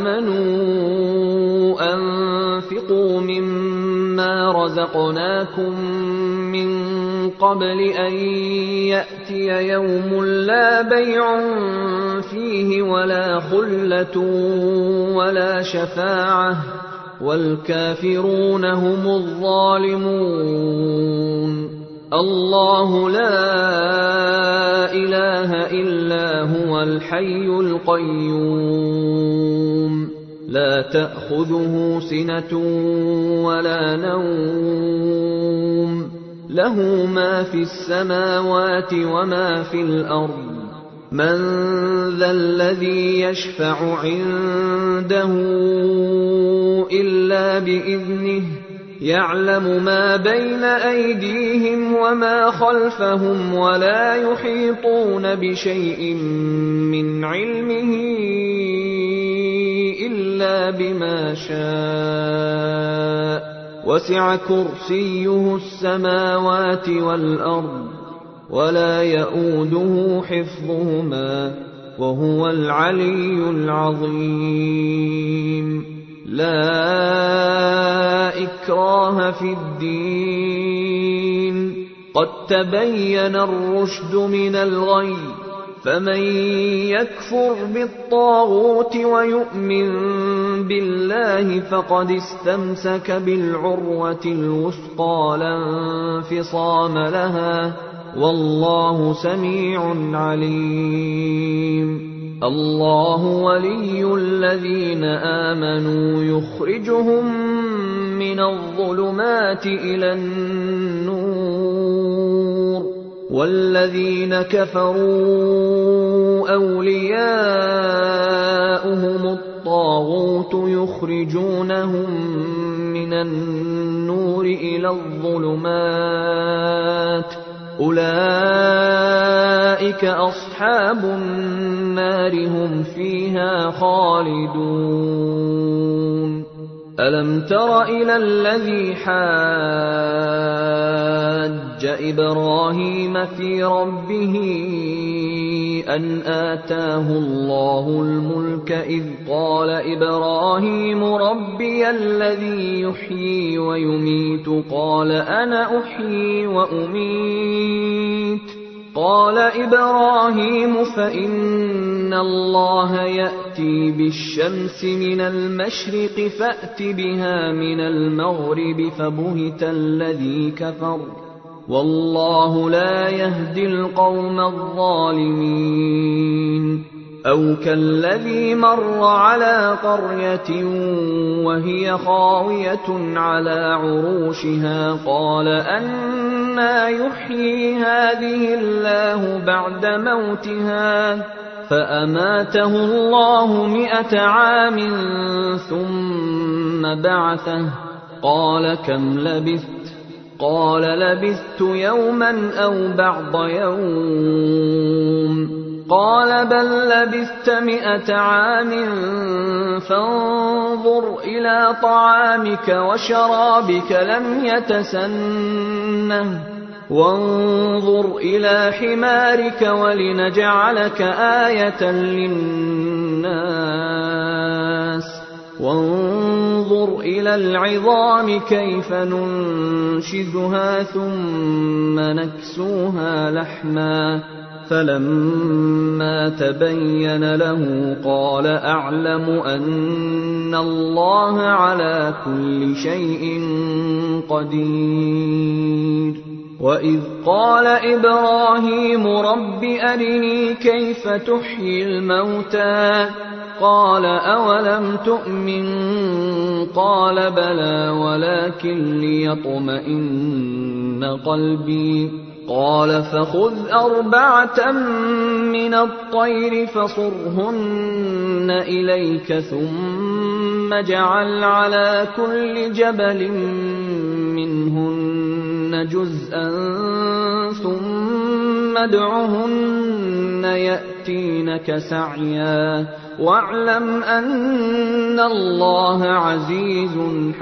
آمنوا أنفقوا مما رزقناكم من قبل أن يأتي يوم لا بيع فيه ولا خلة ولا شفاعة والكافرون هم الظالمون الله لا إله إلا هو الحي القيوم لا تأخذه سنة ولا نوم له ما في السماوات وما في الأرض من ذا الذي يشفع عنده إلا بإذنه يعلم ما بين أيديهم وما خلفهم ولا يحيطون بشيء من علمه إلا بما شاء وسع كرسيه السماوات والأرض ولا يؤوده حفظهما وهو العلي العظيم لا إكراه في الدين قد تبين الرشد من الغي فمن يكفر بالطاغوت ويؤمن بالله فقد استمسك بالعروة الوثقى لا انفصام لها والله سميع عليم الله ولي الذين آمنوا يخرجهم من الظلمات إلى النور والذين كفروا أولياؤهم الطاغوت يخرجونهم من النور إلى الظلمات أولئك أصحاب النار هم فيها خالدون ألم تر إلى الذي حاج إبراهيم في ربه أن آتاه الله الملك إذ قال إبراهيم ربي الذي يحيي ويميت قال أنا أحيي وأميت قال إبراهيم فإن الله يأتي بالشمس من المشرق فأت بها من المغرب فبهت الذي كفر والله لا يهدي القوم الظالمين أو كالذي مر على قرية وهي خاوية على عروشها قال أنى يحيي هذه الله بعد موتها فأماته الله مئة عام ثم بعثه قال كم لبثت قال لبثت يوما أو بعض يوم قال بل لبثت مئة عام فانظر إلى طعامك وشرابك لم يتسنه وانظر إلى حمارك ولنجعلك آية للناس وانظر إلى العظام كيف ننشزها ثم نكسوها لحما فلما تبين له قال أعلم أن الله على كل شيء قدير وإذ قال إبراهيم رب أرني كيف تحيي الموتى قال أولم تؤمن قال بلى ولكن ليطمئن قلبي قال فخذ أربعة من الطير فصرهن إليك ثم اجعل على كل جبل منهن جزءا ثم ادعهن يأتينك سعيا واعلم أن الله عزيز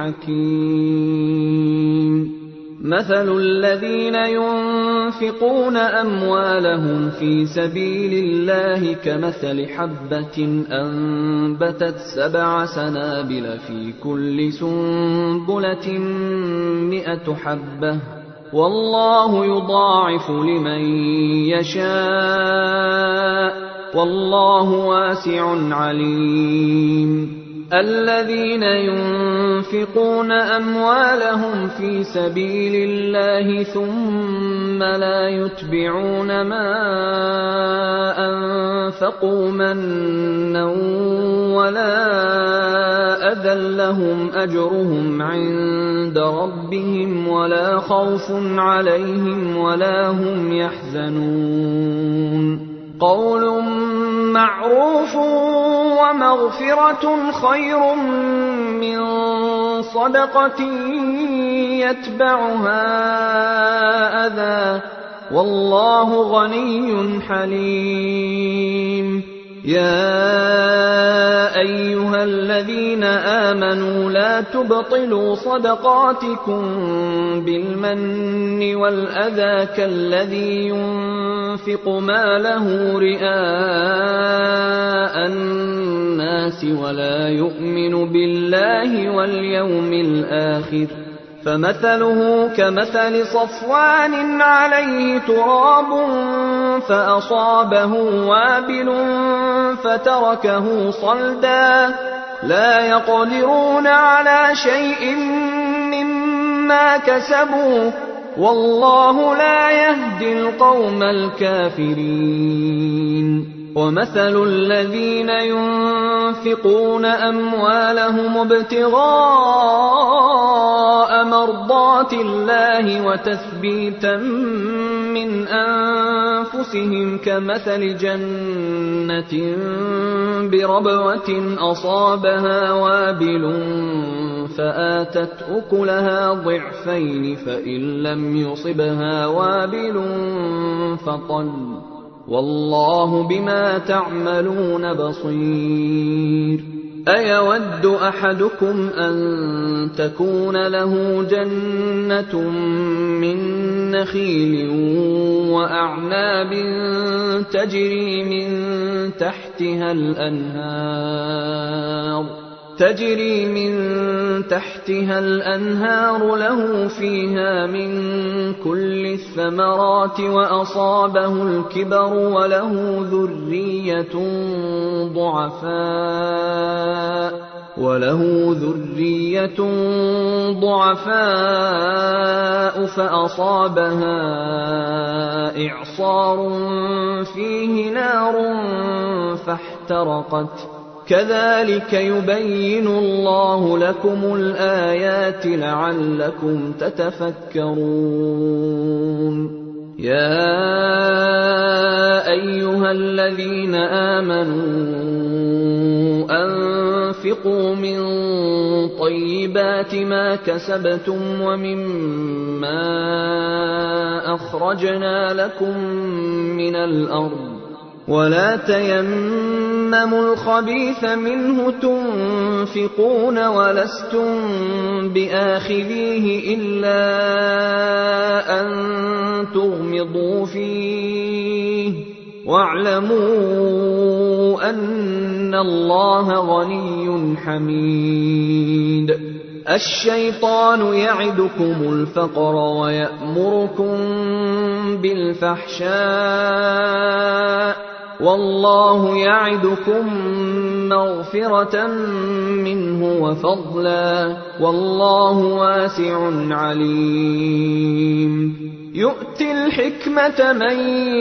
حكيم مثل الذين ينفقون أموالهم في سبيل الله كمثل حبة أنبتت سبع سنابل في كل سنبلة مئة حبة والله يضاعف لمن يشاء والله واسع عليم الذين ينفقون أموالهم في سبيل الله ثم لا يتبعون ما أنفقوا منا ولا أذى لهم أجرهم عند ربهم ولا خوف عليهم ولا هم يحزنون قول معروف ومغفرة خير من صدقة يتبعها أذى والله غني حليم يا أيها الذين آمنوا لا تبطلوا صدقاتكم بالمن والأذى كالذي ينفق ماله رئاء الناس ولا يؤمن بالله واليوم الآخر فمثله كمثل صفوان عليه تراب فأصابه وابل فتركه صلدا لا يقدرون على شيء مما كسبوا والله لا يهدي القوم الكافرين ومثل الذين ينفقون أموالهم ابتغاء مرضات الله وتثبيتا من أنفسهم كمثل جنة بربوة أصابها وابل فآتت أكلها ضعفين فإن لم يصبها وابل فطل والله بما تعملون بصير. أيود أحدكم أن تكون له جنة من نخيل وأعناب تجري من تحتها الأنهار تجري من تحتها الأنهار له فيها من كل الثمرات وأصابه الكبر وله ذرية ضعفاء وله ذرية ضعفاء فأصابها إعصار فيه نار فاحترقت كذلك يبين الله لكم الآيات لعلكم تتفكرون. يا أيها الذين آمنوا أنفقوا من طيبات ما كسبتم ومما أخرجنا لكم من الأرض ولا تيمموا الخبيث منه تنفقون ولستم بآخذيه إلا أن تغمضوا فيه واعلموا أن الله غني حميد. الشيطان يعدكم الفقر ويأمركم بالفحشاء والله يعدكم مغفرة منه وفضلا والله واسع عليم. يؤتي الحكمة من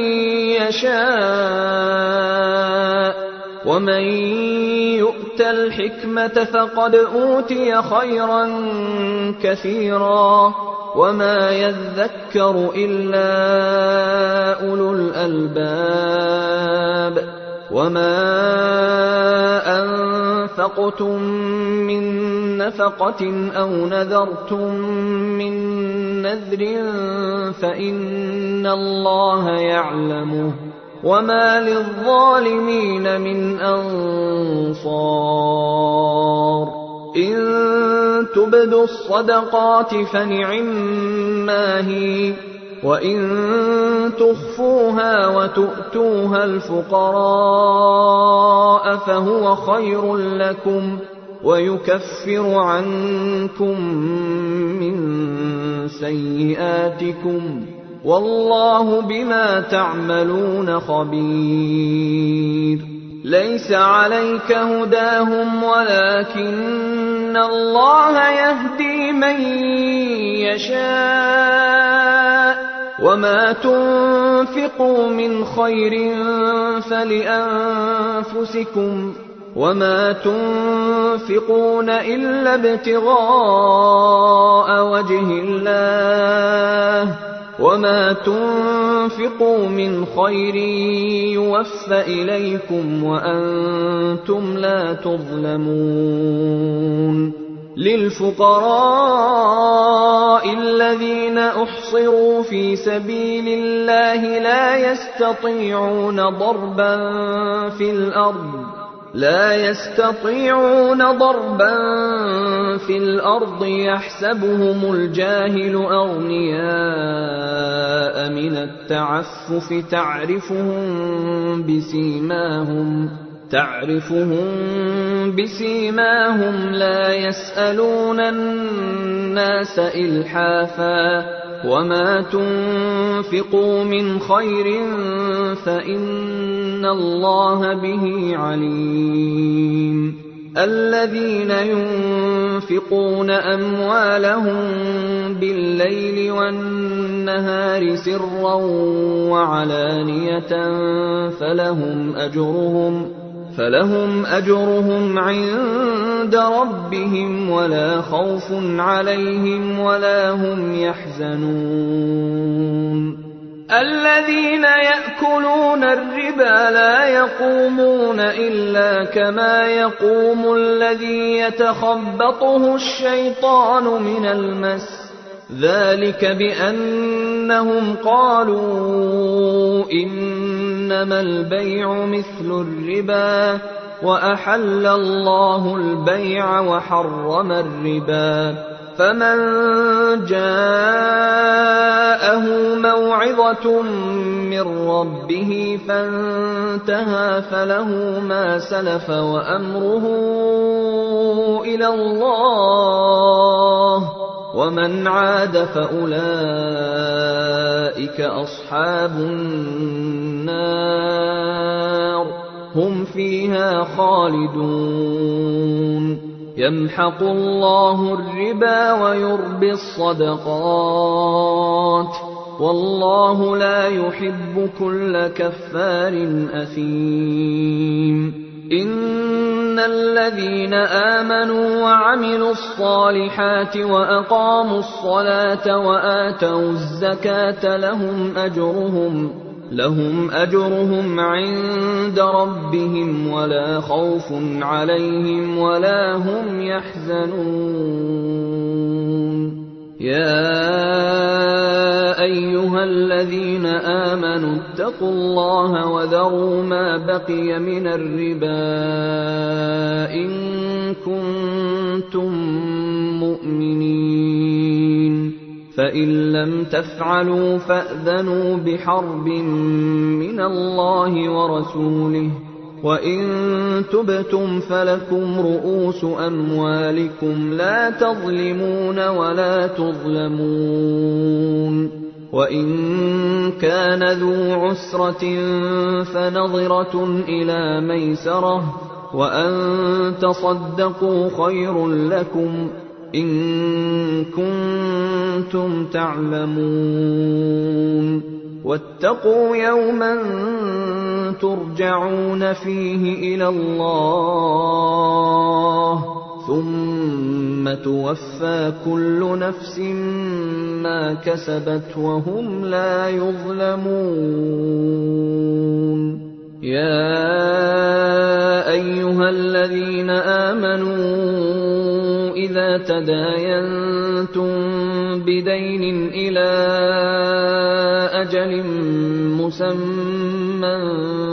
يشاء ومن يؤت الحكمة فقد أوتي خيرا كثيرا وما يذكر إلا أولو الألباب. وما أنفقتم من نفقة أو نذرتم من نذر فإن الله يعلمه وما للظالمين من أنصار. إن تبدوا الصدقات فنعما هي وإن تخفوها وتؤتوها الفقراء فهو خير لكم ويكفر عنكم من سيئاتكم والله بما تعملون خبير. ليس عليك هداهم ولكن الله يهدي من يشاء وما تنفقوا من خير فلأنفسكم وما تنفقون إلا ابتغاء وجه الله وما تنفقوا من خير يوفى إليكم وأنتم لا تظلمون. للفقراء الذين أحصروا في سبيل الله لا يستطيعون ضربا في الأرض لا يستطيعون ضربا في الأرض يحسبهم الجاهل أغنياء من التعفف تعرفهم بسيماهم تعرفهم بسيماهم لا يسألون الناس إلحافا وما تنفقوا من خير فإن الله به عليم. الذين ينفقون أموالهم بالليل والنهار سرا وعلانية فلهم أجرهم فلهم أجرهم عند ربهم ولا خوف عليهم ولا هم يحزنون. الذين يأكلون الربا لا يقومون إلا كما يقوم الذي يتخبطه الشيطان من المس ذلك بأنهم قالوا إنما البيع مثل الربا وأحل الله البيع وحرم الربا فمن جاءه موعظة من ربه فانتهى فله ما سلف وأمره إلى الله ومن عاد فأولئك أصحاب النار هم فيها خالدون يمحق الله الربا ويربي الصدقات والله لا يحب كل كفار أثيم إن الذين آمنوا وعملوا الصالحات وأقاموا الصلاة وآتوا الزكاة لهم أجرهم لهم أجرهم عند ربهم ولا خوف عليهم ولا هم يحزنون يا أيها الذين آمنوا اتقوا الله وذروا ما بقي من الربا إن كنتم مؤمنين فإن لم تفعلوا فأذنوا بحرب من الله ورسوله وإن تبتم فلكم رؤوس أموالكم لا تظلمون ولا تظلمون وإن كان ذو عسرة فنظرة إلى ميسرة وأن تصدقوا خير لكم إن كنتم تعلمون واتقوا يوما ترجعون فيه إلى الله ثم توفى كل نفس ما كسبت وهم لا يظلمون يا أيها الذين آمنوا إذا تداينتم بدين إلى أجل مسمى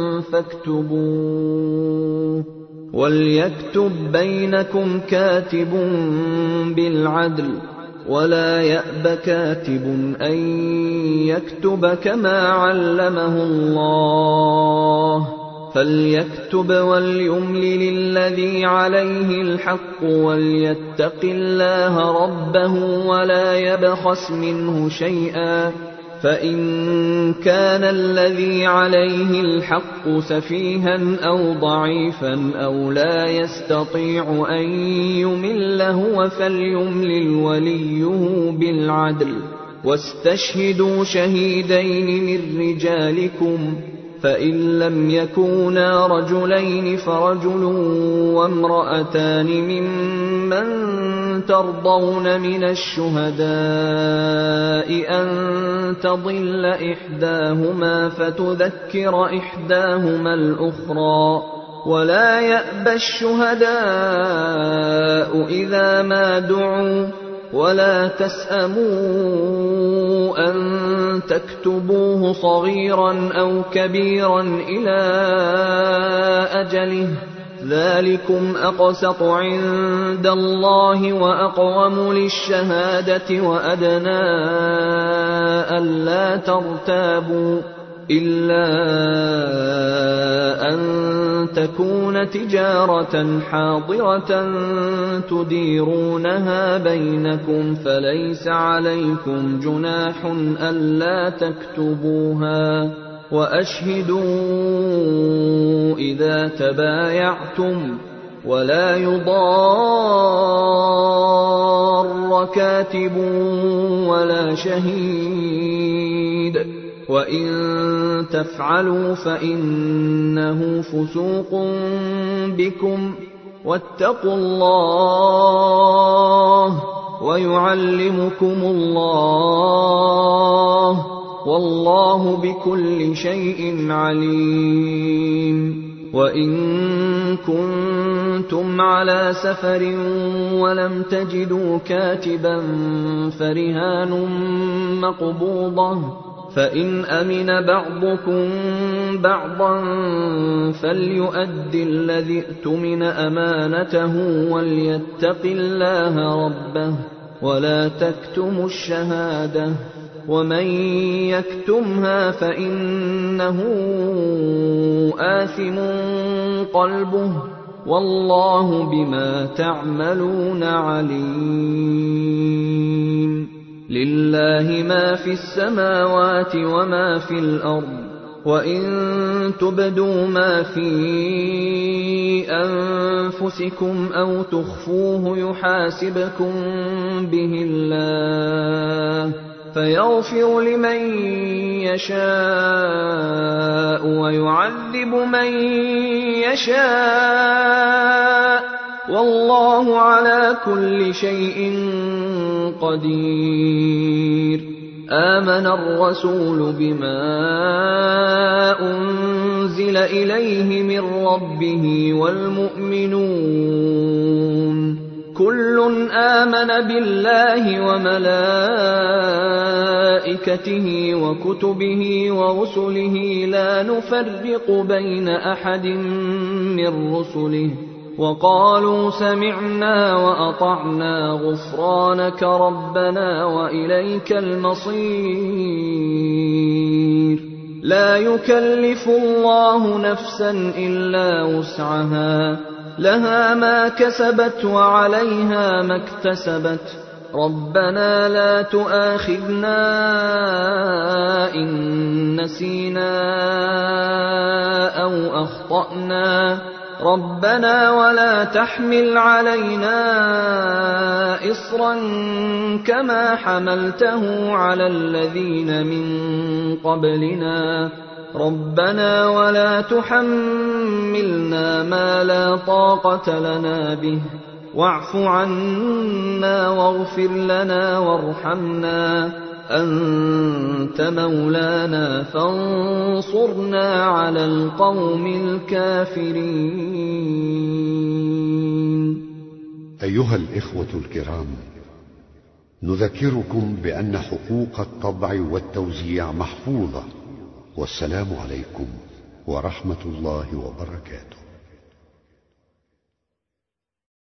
فاكتبوه وليكتب بينكم كاتب بالعدل ولا يأب كاتب أن يكتب كما علمه الله فليكتب وليملل الذي عليه الحق وليتق الله ربه ولا يبخس منه شيئا فإن كان الذي عليه الحق سفيها أو ضعيفا أو لا يستطيع أن يمل هو فليملل وليه بالعدل واستشهدوا شهيدين من رجالكم فإن لم يكونا رجلين فرجل وامرأتان ممن ترضون من الشهداء أن تضل إحداهما فتذكر إحداهما الأخرى ولا يأبى الشهداء إذا ما دعوا ولا تسأموا أن تكتبوه صغيرا أو كبيرا إلى أجله ذلكم أقسط عند الله وأقوم للشهادة وأدنى ألا ترتابوا إلا أن تكون تجارة حاضرة تديرونها بينكم فليس عليكم جناح ألا تكتبوها وأشهدوا إذا تبايعتم ولا يضار كاتب ولا شهيد وإن تفعلوا فإنه فسوق بكم واتقوا الله ويعلمكم الله والله بكل شيء عليم. وإن كنتم على سفر ولم تجدوا كاتبا فرهان مقبوضة، فإن أمن بعضكم بعضا فليؤد الذي ائتمن أمانته وليتق الله ربه ولا تكتموا الشهادة، ومن يكتمها فإنه آثم قلبه والله بما تعملون عليم. لله ما في السماوات وما في الأرض، وإن تبدوا ما في أنفسكم أو تخفوه يحاسبكم به الله، فيغفر لمن يشاء ويعذب من يشاء، والله على كل شيء قدير. آمن الرسول بما أنزل إليه من ربه والمؤمنون كل آمن بالله وملائكته وكتبه ورسله لا نفرق بين أحد من رسله وقالوا سمعنا وأطعنا غفرانك ربنا وإليك المصير. لا يكلف الله نفسا إلا وسعها، لها ما كسبت وعليها ما اكتسبت. ربنا لا تؤاخذنا إن نسينا أو أخطأنا، ربنا ولا تحمل علينا إصرا كما حملته على الذين من قبلنا، ربنا ولا تحملنا ما لا طاقة لنا به، واعف عنا واغفر لنا وارحمنا، أنت مولانا فانصرنا على القوم الكافرين. أيها الإخوة الكرام، نذكركم بأن حقوق الطبع والتوزيع محفوظة، والسلام عليكم ورحمة الله وبركاته.